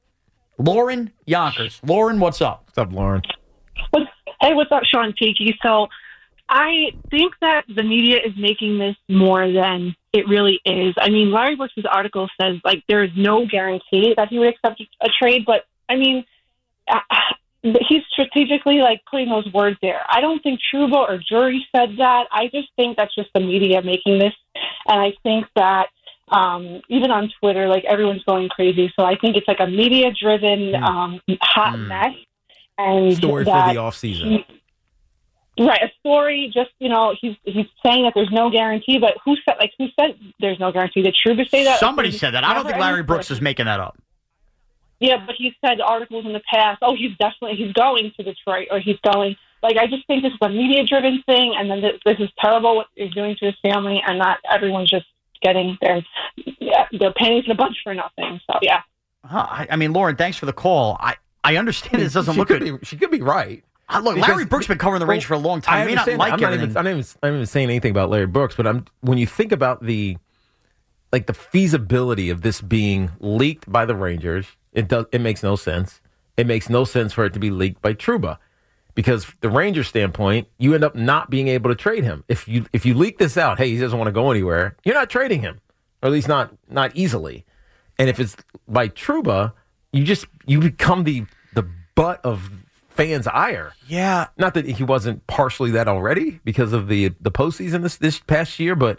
Lauren Yonkers. Lauren, what's up? What's up, Lauren? What's, hey, what's up, Sean Tiki? So I think that the media is making this more than it really is. I mean, Larry Brooks' article says, like, there is no guarantee that he would accept a trade, but, I mean, uh, he's strategically, like, putting those words there. I don't think Trouba or Drury said that. I just think that's just the media making this, and I think that Um, even on Twitter, like everyone's going crazy. So I think it's like a media-driven mm. um, hot mm. mess. And Story that for the off season. He, right, a story. Just you know, he's he's saying that there's no guarantee. But who said like who said there's no guarantee? Did Trouba say that? Somebody said that. I don't think Larry Brooks is making that up. Yeah, but he said articles in the past. Oh, he's definitely he's going to Detroit, or he's going. Like I just think this is a media-driven thing, and then this, this is terrible what he's doing to his family, and not everyone's just getting their yeah, their panties in a bunch for nothing. So yeah. Huh, I, I mean, Lauren, thanks for the call. I, I understand this doesn't she look could good. Be, she could be right. Uh, look, Because- Larry Brooks been covering the Rangers for a long time. I He may not understand like that. I'm not everything. even, I'm not even. I'm not even saying anything about Larry Brooks, but I'm when you think about the like the feasibility of this being leaked by the Rangers, it does. It makes no sense. It makes no sense for it to be leaked by Trouba. Because the Rangers standpoint, you end up not being able to trade him. If you if you leak this out, hey, he doesn't want to go anywhere, you're not trading him. Or at least not not easily. And if it's by Trouba, you just you become the the butt of fans' ire. Yeah. Not that he wasn't partially that already because of the the postseason this this past year, but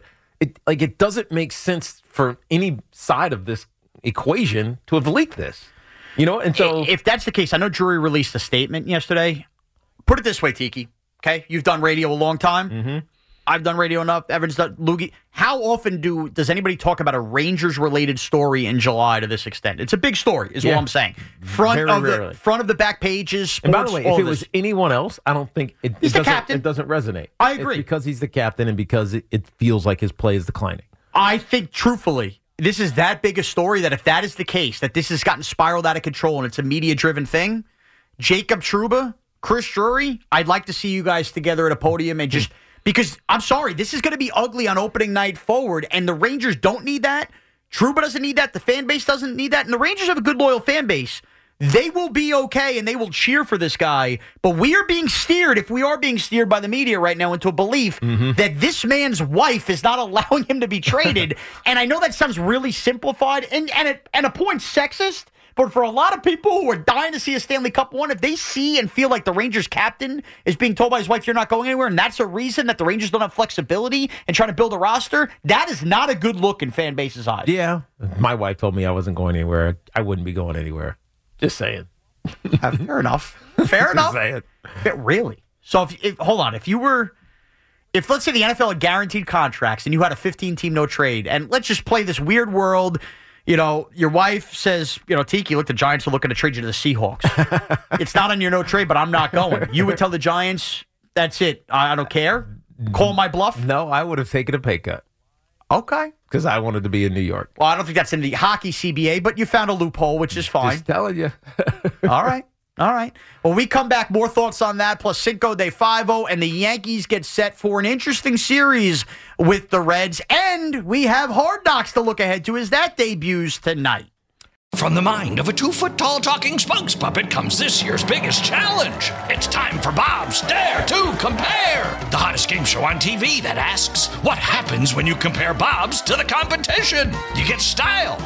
it like it doesn't make sense for any side of this equation to have leaked this. You know, and so if that's the case, I know Drury released a statement yesterday. Put it this way, Tiki. Okay, you've done radio a long time. Mm-hmm. I've done radio enough. Evan's done Loogie. How often do does anybody talk about a Rangers related story in July to this extent? It's a big story, is Yeah. what I'm saying. Front Very of rarely. the front of the back pages. Sports, and by the way, all if it this. was anyone else, I don't think it, He's it the doesn't, captain. it doesn't resonate. I agree. It's because he's the captain and because it, it feels like his play is declining. I think, truthfully, this is that big a story that if that is the case, that this has gotten spiraled out of control and it's a media-driven thing, Jacob Trouba, Chris Drury, I'd like to see you guys together at a podium and just because I'm sorry, this is going to be ugly on opening night forward, and the Rangers don't need that. Trouba doesn't need that. The fan base doesn't need that, and the Rangers have a good, loyal fan base. They will be okay, and they will cheer for this guy. But we are being steered, if we are being steered by the media right now, into a belief Mm-hmm. that this man's wife is not allowing him to be traded. And I know that sounds really simplified and and, it, and a point sexist, but for a lot of people who are dying to see a Stanley Cup win, if they see and feel like the Rangers captain is being told by his wife, you're not going anywhere, and that's a reason that the Rangers don't have flexibility and trying to build a roster, that is not a good look in fan base's eyes. Yeah. My wife told me I wasn't going anywhere. I wouldn't be going anywhere. Just saying. Uh, fair enough. Fair enough. saying. Fa- Really? So if, if hold on, if you were, if let's say the N F L had guaranteed contracts and you had a fifteen-team no trade, and let's just play this weird world, you know, your wife says, you know, Tiki, look, the Giants are looking to trade you to the Seahawks. It's not on your no trade, but I'm not going. You would tell the Giants, that's it. I, I don't care. Call my bluff. No, I would have taken a pay cut. Okay. Because I wanted to be in New York. Well, I don't think that's in the hockey C B A, but you found a loophole, which is fine. Just telling you. All right. All right. Well, we come back, more thoughts on that, plus Cinco de Five-O, and the Yankees get set for an interesting series with the Reds. And we have Hard Knocks to look ahead to as that debuts tonight. From the mind of a two-foot-tall talking spokes puppet comes this year's biggest challenge. It's time for Bob's Dare to Compare, the hottest game show on T V that asks, what happens when you compare Bob's to the competition? You get style.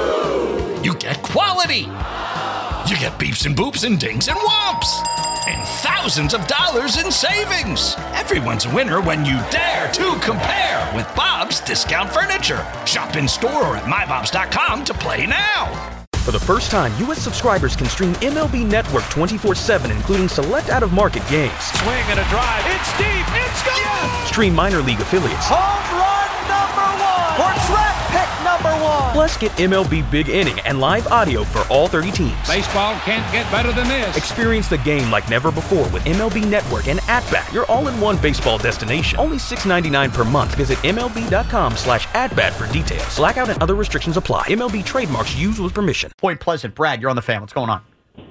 You get quality. You get beeps and boops and dings and whomps. And thousands of dollars in savings. Everyone's a winner when you dare to compare with Bob's Discount Furniture. Shop in store or at my bobs dot com to play now. For the first time, U S subscribers can stream M L B Network twenty-four seven, including select out-of-market games. Swing and a drive. It's deep. It's gone. Yes. Stream minor league affiliates. Home run number one. Or draft pick number one. Plus, get M L B Big Inning and live audio for all thirty teams. Baseball can't get better than this. Experience the game like never before with M L B Network and At-Bat, your all-in-one baseball destination. Only six ninety-nine per month. Visit MLB.com slash at-bat for details. Blackout and other restrictions apply. M L B trademarks used with permission. Point Pleasant. Brad, you're on the fan. What's going on?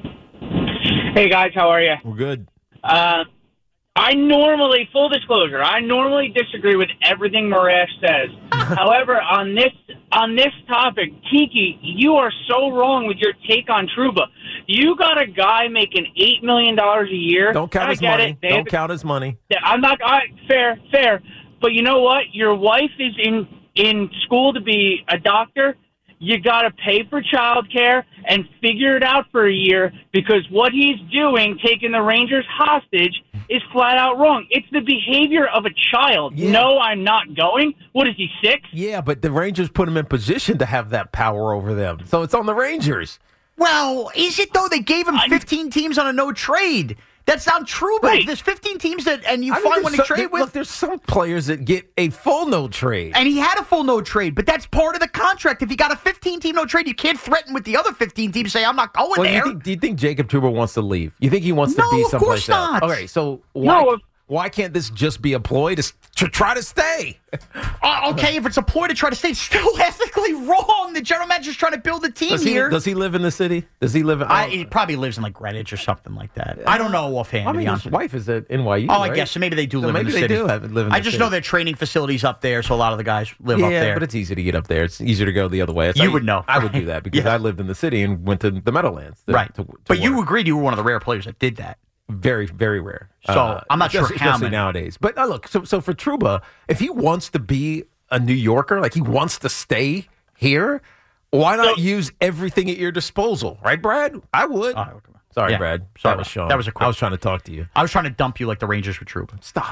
Hey, guys, how are you? We're good. Uh, I normally, full disclosure, I normally disagree with everything Marash says. However, on this on this topic, Tiki, you are so wrong with your take on Trouba. You got a guy making eight million dollars a year. Don't count I his get money. it. They Don't have- count his money. I'm not. I, fair, fair. But you know what? Your wife is in in school to be a doctor. You got to pay for childcare and figure it out for a year because what he's doing, taking the Rangers hostage, is flat out wrong. It's the behavior of a child. Yeah. No, I'm not going. What is he, six? Yeah, but the Rangers put him in position to have that power over them. So it's on the Rangers. Well, is it though? They gave him fifteen teams on a no trade. That's not true, but Right. there's fifteen teams that, and you I mean, find there's when he some- trade there- with. Look, there's some players that get a full no trade. And he had a full no trade, but that's part of the contract. If you got a fifteen-team no trade, you can't threaten with the other fifteen teams. Say, I'm not going Well, there. you think, do you think Jacob Trouba wants to leave? You think he wants No, to be of someplace course else? not. Okay, so why, No, if- why can't this just be a ploy to, s- to try to stay? Uh, okay, if it's a ploy to try to stay, it's still ethically wrong. The general manager's trying to build a team Does he, here. does he live in the city? Does he live in? I, he probably lives in like Greenwich or something like that. I don't know offhand. I to mean, be honest his with you. wife is at N Y U. Oh, I right? guess so. Maybe they do So live maybe in the they city. do have, live in the I just city. know their training facilities up there, so a lot of the guys live yeah, up there. but it's easy to get up there. It's easier to go the other way. It's You like- would know. I would do that because Yeah. I lived in the city and went to the Meadowlands. to- right. to- to but you work. agreed you were one of the rare players that did that. Very, very rare. So, I'm not sure especially- how especially many. nowadays. But uh, look, so so for Trouba, if he wants to be a New Yorker, like he wants to stay here, why not use everything at your disposal, right, Brad? I would. Sorry, Yeah. Brad. Sorry. That was Sean. That was a quick- I was trying to talk to you. I was trying to dump you like the Rangers with Trouba. Stop.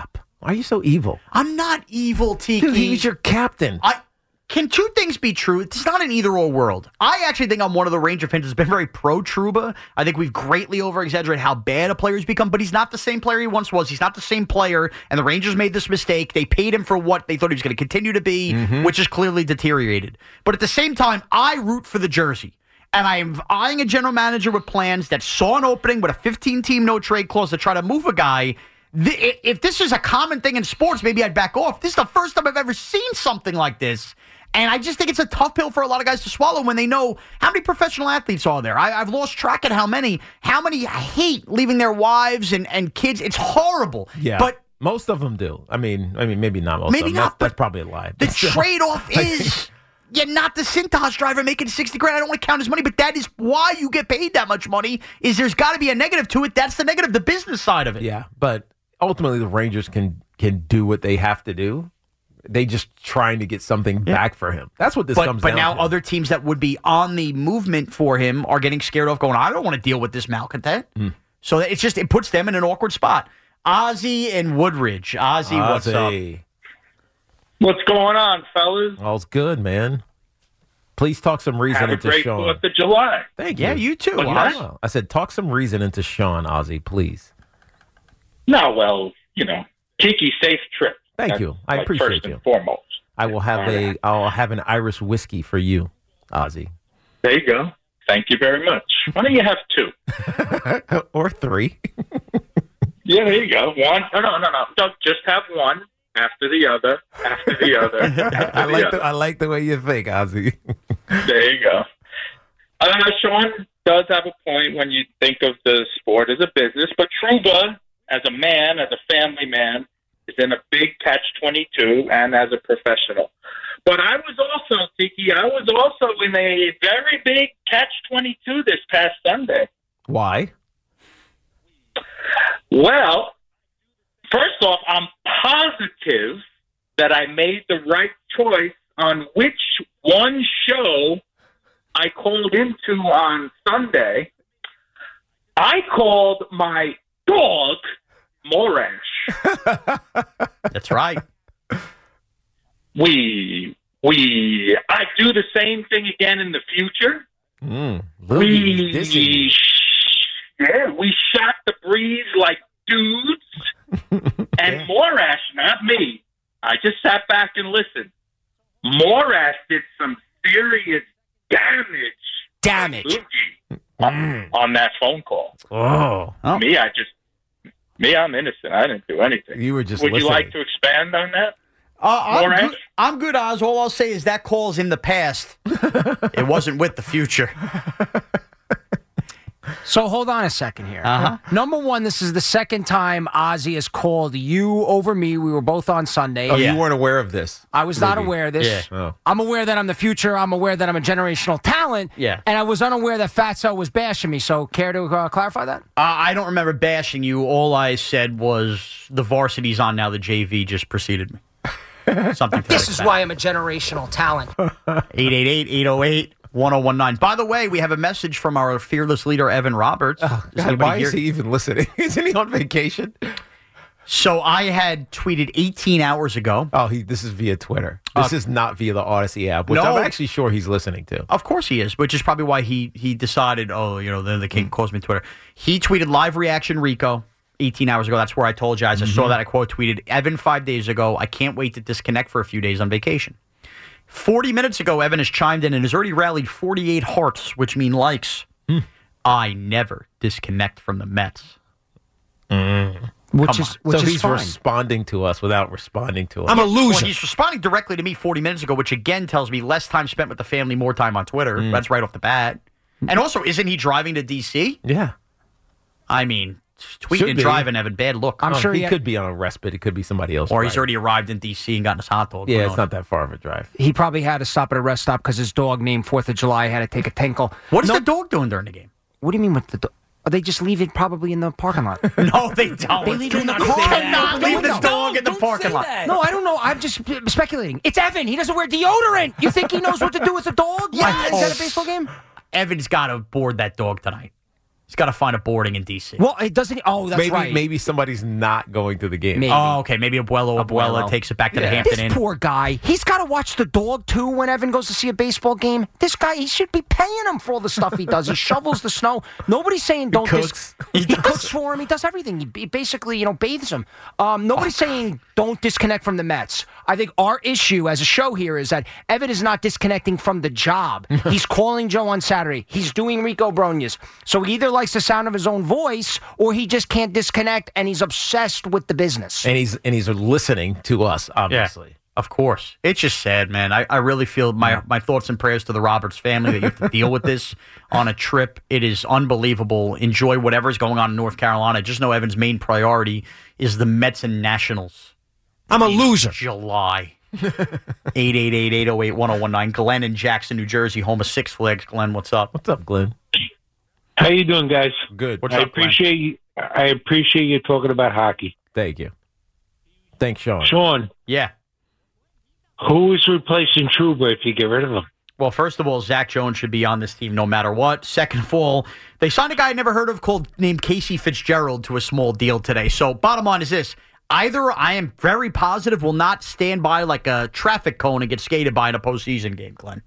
Why are you so evil? I'm not evil, Tiki. Dude, he's your captain. I Can two things be true? It's not an either-or world. I actually think I'm one of the Ranger fans who's been very pro-Trouba. I think we've greatly over-exaggerated how bad a player he's become, but he's not the same player he once was. He's not the same player, and the Rangers made this mistake. They paid him for what they thought he was going to continue to be, mm-hmm. which is clearly deteriorated. But at the same time, I root for the jersey. And I am eyeing a general manager with plans that saw an opening with a fifteen-team no-trade clause to try to move a guy. If this is a common thing in sports, maybe I'd back off. This is the first time I've ever seen something like this. And I just think it's a tough pill for a lot of guys to swallow when they know how many professional athletes are there. I, I've lost track of how many. How many hate leaving their wives and, and kids. It's horrible. Yeah, but most of them do. I mean, I mean, maybe not most maybe of them. not, That's, that's probably a lie. The trade-off is... You're not the Cintas driver making sixty grand. I don't want to count his money, but that is why you get paid that much money, is there's got to be a negative to it. That's the negative, the business side of it. Yeah, but ultimately the Rangers can can do what they have to do. They just trying to get something yeah. back for him. That's what this but, comes but down now to. Other teams that would be on the movement for him are getting scared off going, I don't want to deal with this malcontent. Mm. So it's just, it puts them in an awkward spot. Ozzy and Woodridge. Ozzy, Ozzy. what's up? What's going on, fellas? All's good, man. Please talk some reason Have a into great Sean. fourth of July. Thank you. Yeah, you too. Wow. I said talk some reason into Sean, Ozzy, please. No, well, you know, Tiki, safe trip. Thank That's you. I like appreciate first you. and foremost. I will have All a. right. I'll have an Irish whiskey for you, Ozzy. There you go. Thank you very much. Why don't you have two? Or three. Yeah, there you go. One. No, no, no, no. Don't just have one after the other, after the other. After I the like other. the, I like the way you think, Ozzy. There you go. Uh, Sean does have a point when you think of the sport as a business, but Trouba, as a man, as a family man, is in a big catch twenty-two and as a professional. But I was also, Tiki, I was also in a very big catch twenty-two this past Sunday. Why? Well, first off, I'm positive that I made the right choice on which one show I called into on Sunday. I called my dog Morash. That's right. We, we, I do the same thing again in the future. Mm, we, yeah, we shot the breeze like dudes. And Morash, not me. I just sat back and listened. Morash did some serious damage. Damage. On, on that phone call. Oh. oh. Me, I just, me, I'm innocent. I didn't do anything. You were just Would listening. you like to expand on that? Uh, I'm, Morash? good, I'm good, Oz. All I'll say is that call's in the past. It wasn't with the future. So hold on a second here. Uh-huh. Number one, this is the second time Ozzy has called you over me. We were both on Sunday. Oh, yeah. You weren't aware of this? I was maybe. not aware of this. Yeah. Oh. I'm aware that I'm the future. I'm aware that I'm a generational talent. Yeah. And I was unaware that Fatso was bashing me. So care to uh, clarify that? Uh, I don't remember bashing you. All I said was the varsity's on now. The J V just preceded me. Something to This that is effect. why I'm a generational talent. eight eight eight, eight oh eight, one oh one nine. By the way, we have a message from our fearless leader, Evan Roberts. Oh, Is God, why here? is he even listening? Isn't he on vacation? So I had tweeted eighteen hours ago. Oh, he. This is via Twitter. This Uh, is not via the Odyssey app, which no. I'm actually sure he's listening to. Of course he is, which is probably why he he decided, oh, you know, then the king calls me Twitter. He tweeted live reaction Rico eighteen hours ago. That's where I told you guys. I Mm-hmm. saw that. I quote tweeted Evan five days ago. I can't wait to disconnect for a few days on vacation. forty minutes ago, Evan has chimed in and has already rallied forty-eight hearts, which mean likes. Hmm. I never disconnect from the Mets. Mm. Which Come is on. which so is he's fine. responding to us without responding to us. I'm a loser. Well, he's responding directly to me forty minutes ago, which again tells me less time spent with the family, more time on Twitter. Mm. That's right off the bat. And also, isn't he driving to D C? Yeah. I mean, tweeting Should and be. driving, Evan, bad look. I'm Oh, sure he, he, could be on a respite. It could be somebody else. Or he's driving. already arrived in D C and gotten his hot dog. Yeah, Who it's knows? not that far of a drive. he probably had to stop at a rest stop because his dog named fourth of July had to take a tinkle. What is No- the dog doing during the game? What do you mean with the dog? They just leave it probably in the parking lot. No, they don't. They leave it in the You car. cannot leave the No, dog in the don't parking say lot. that. No, I don't know. I'm just sp- speculating. It's Evan. He doesn't wear deodorant. You think he knows what to do with a dog? Yes. Is that a baseball game? Evan's got to board that dog tonight. He's got to find a boarding in D C. Well, it doesn't. Oh, that's maybe, right. Maybe somebody's not going to the game. Maybe. Oh, okay. Maybe Abuelo Abuela Abuelo. takes it back to Yeah. the Hampton This Inn. poor guy. He's got to watch the dog, too, when Evan goes to see a baseball game. This guy, he should be paying him for all the stuff he does. He shovels the snow. Nobody's saying don't cooks. Dis- he cooks for him. He does everything. He, he basically, you know, bathes him. Um, nobody's saying don't disconnect from the Mets. I think our issue as a show here is that Evan is not disconnecting from the job. He's calling Joe on Saturday. He's doing Rico Brognas. So he either likes the sound of his own voice or he just can't disconnect and he's obsessed with the business. And he's and he's listening to us, obviously. Yeah, of course. It's just sad, man. I, I really feel my, my thoughts and prayers to the Roberts family that you have to deal with this on a trip. It is unbelievable. Enjoy whatever's going on in North Carolina. Just know Evan's main priority is the Mets and Nationals. I'm a loser. July. eight eight eight, eight oh eight, one oh one nine. Glenn in Jackson, New Jersey, home of Six Flags. Glenn, what's up? What's up, Glenn? How you doing, guys? Good. What's I up, Glenn? appreciate you. I appreciate you talking about hockey. Thank you. Thanks, Sean. Sean, Yeah. who is replacing Trouba if you get rid of him? Well, first of all, Zach Jones should be on this team no matter what. Second of all, they signed a guy I never heard of called named Casey Fitzgerald to a small deal today. So bottom line is this. Either I am very positive will not stand by like a traffic cone and get skated by in a postseason game, Glenn.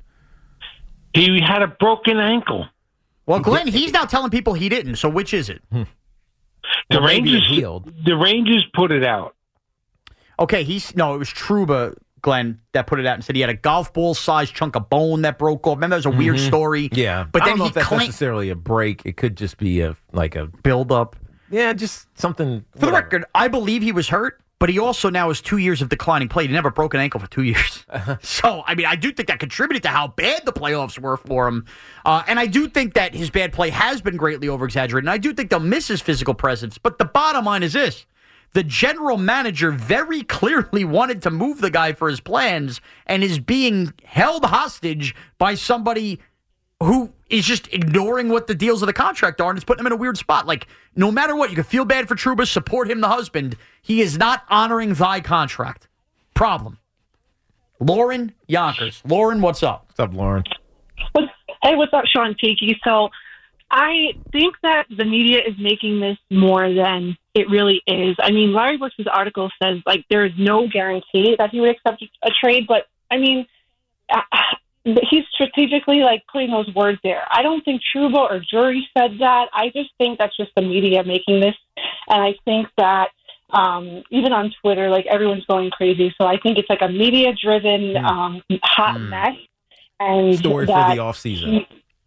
He had a broken ankle. Well, Glenn, he's now telling people he didn't. So which is it? The Well, maybe Rangers it healed. The Rangers put it out. Okay, he's no, it was Trouba, Glenn, that put it out and said he had a golf ball sized chunk of bone that broke off. Remember, that was a weird Mhm. story. Yeah, but I then don't know he if that's claimed necessarily a break. It could just be a like a build up. Yeah, just something. For the whatever. record, I believe he was hurt, but he also now has two years of declining play. He never broke an ankle for two years. So, I mean, I do think that contributed to how bad the playoffs were for him. Uh, and I do think that his bad play has been greatly over-exaggerated. And I do think they'll miss his physical presence. But the bottom line is this. The general manager very clearly wanted to move the guy for his plans and is being held hostage by somebody who is just ignoring what the deals of the contract are, and it's putting him in a weird spot. Like, no matter what, you can feel bad for Trouba, support him, the husband. He is not honoring thy contract. Problem. Lauren Yonkers. Lauren, what's up? What's up, Lauren? What's, hey, what's up, Sean Tiki? So I think that the media is making this more than it really is. I mean, Larry Brooks' article says, like, there is no guarantee that he would accept a trade, but, I mean, uh, he's strategically, like, putting those words there. I don't think Trouba or Drury said that. I just think that's just the media making this, and I think that Um, even on Twitter, like everyone's going crazy. So I think it's like a media-driven mm. um, hot mm. mess. And Story that for the off season.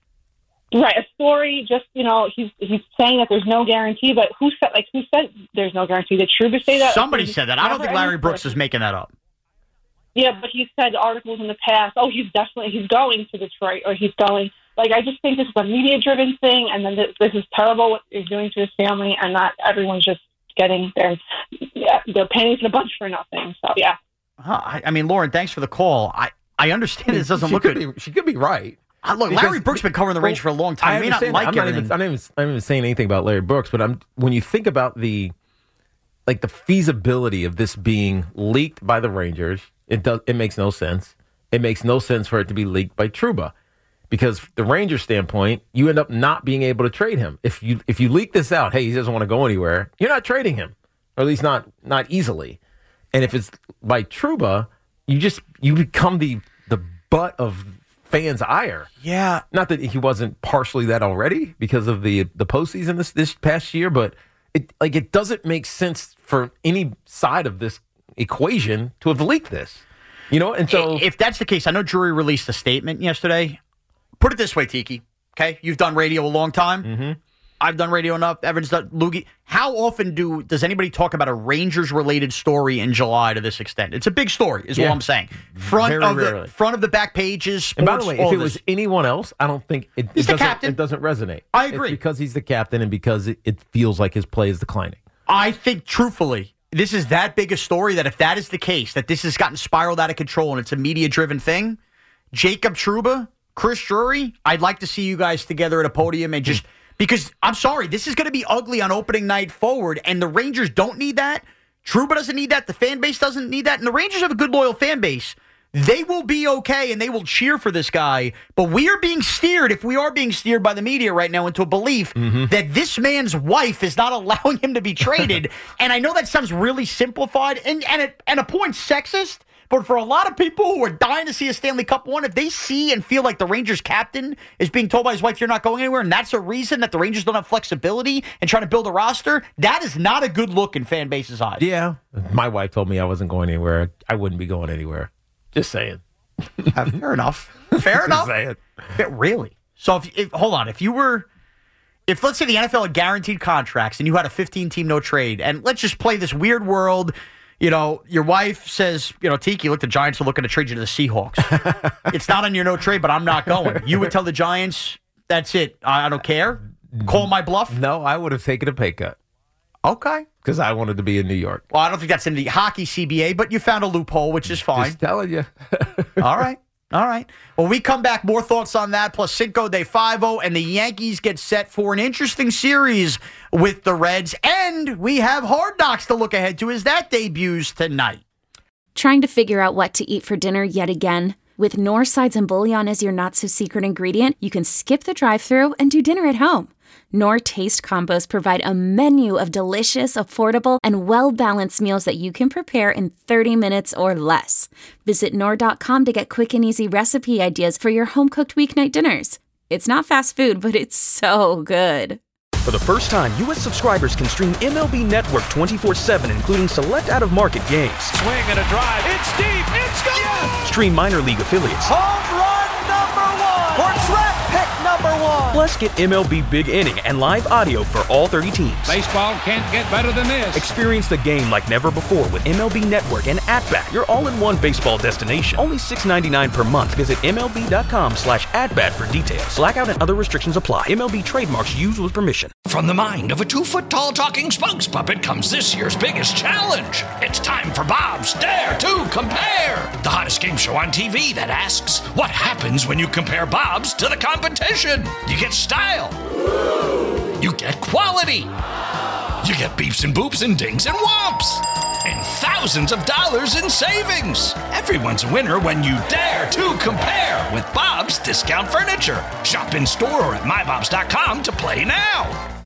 he- right, a story. Just you know, he's he's saying that there's no guarantee, but who said like who said there's no guarantee? Did Trouba say that? Somebody Like, said that. I don't never think Larry any- Brooks is making that up. Yeah, but he said articles in the past. Oh, he's definitely he's going to Detroit, or he's going. Like I just think this is a media-driven thing, and then this, this is terrible what he's doing to his family, and not everyone's just getting their yeah, their panties in a bunch for nothing. So yeah. Huh, I, I mean, Lauren, thanks for the call. I, I understand this doesn't she look could good. Be, she could be right. Uh, look, Because- Larry Brooks been covering the Rangers for a long time. I He may not understand like that. I'm not, everything. even, I'm, not even, I'm not even saying anything about Larry Brooks, but I'm when you think about the like the feasibility of this being leaked by the Rangers, it does it makes no sense. It makes no sense for it to be leaked by Trouba. Because from the Rangers standpoint, you end up not being able to trade him. If you if you leak this out, hey, he doesn't want to go anywhere, you're not trading him. Or at least not not easily. And if it's by Trouba, you just you become the the butt of fans' ire. Yeah. Not that he wasn't partially that already because of the the postseason this this past year, but it like it doesn't make sense for any side of this equation to have leaked this. You know, and so if that's the case, I know Drury released a statement yesterday. Put it this way, Tiki. Okay, you've done radio a long time. Mm-hmm. I've done radio enough. Evan's done Loogie. How often do does anybody talk about a Rangers related story in July to this extent? It's a big story, is Yeah. what I'm saying. Front Very of rarely. the front of the back pages. Sports, and by the way, all if it this. was anyone else, I don't think it, He's it the doesn't captain. it doesn't resonate. I agree. It's because he's the captain and because it, it feels like his play is declining. I think, truthfully, this is that big a story that if that is the case, that this has gotten spiraled out of control and it's a media-driven thing, Jacob Trouba, Chris Drury, I'd like to see you guys together at a podium and just because I'm sorry, this is going to be ugly on opening night forward, and the Rangers don't need that. Trouba doesn't need that. The fan base doesn't need that, and the Rangers have a good, loyal fan base. they will be okay and they will cheer for this guy. But we are being steered, if we are being steered by the media right now, into a belief mm-hmm. that this man's wife is not allowing him to be traded. And I know that sounds really simplified and, and, a, and a point sexist. But for a lot of people who are dying to see a Stanley Cup win, if they see and feel like the Rangers captain is being told by his wife, you're not going anywhere, and that's a reason that the Rangers don't have flexibility and trying to build a roster, that is not a good look in fan base's eyes. Yeah. My wife told me I wasn't going anywhere. I wouldn't be going anywhere. Just saying. Uh, fair enough. Fair enough. Saying. Really? So, if, if hold on. If you were, if let's say the N F L had guaranteed contracts and you had a fifteen-team no trade, and let's just play this weird world. You know, your wife says, you know, Tiki, look, the Giants are looking to trade you to the Seahawks. It's not on your no trade, but I'm not going. You would tell the Giants, that's it. I, I don't care. Call my bluff? No, I would have taken a pay cut. Okay. Because I wanted to be in New York. Well, I don't think that's in the hockey C B A, but you found a loophole, which is fine. Just telling you. All right. All right. When we come back, more thoughts on that, plus Cinco de Five-O, and the Yankees get set for an interesting series with the Reds. And we have Hard Knocks to look ahead to as that debuts tonight. Trying to figure out what to eat for dinner yet again? With Knorr Sides and Bouillon as your not-so-secret ingredient, you can skip the drive-thru and do dinner at home. Knorr Taste Combos provide a menu of delicious, affordable, and well-balanced meals that you can prepare in thirty minutes or less. Visit Knorr dot com to get quick and easy recipe ideas for your home-cooked weeknight dinners. It's not fast food, but it's so good. For the first time, U S subscribers can stream M L B Network twenty-four seven, including select out-of-market games. Swing and a drive. It's deep. It's gone. Yes! Stream minor league affiliates. Home run number one. For track pick number one. Plus, get M L B Big Inning and live audio for all thirty teams. Baseball can't get better than this. Experience the game like never before with M L B Network and At-Bat, your all-in-one baseball destination. Only six dollars and ninety-nine cents per month. Visit M L B dot com slash at-bat for details. Blackout and other restrictions apply. M L B trademarks used with permission. From the mind of a two-foot-tall talking spokes puppet comes this year's biggest challenge. It's time for Bob's Dare to Compare, the hottest game show on T V that asks, what happens when you compare Bob's to the competition? You get style. You get quality. You get beeps and boops and dings and whomps. And thousands of dollars in savings. Everyone's a winner when you dare to compare with Bob's Discount Furniture. Shop in store or at my bobs dot com to play now.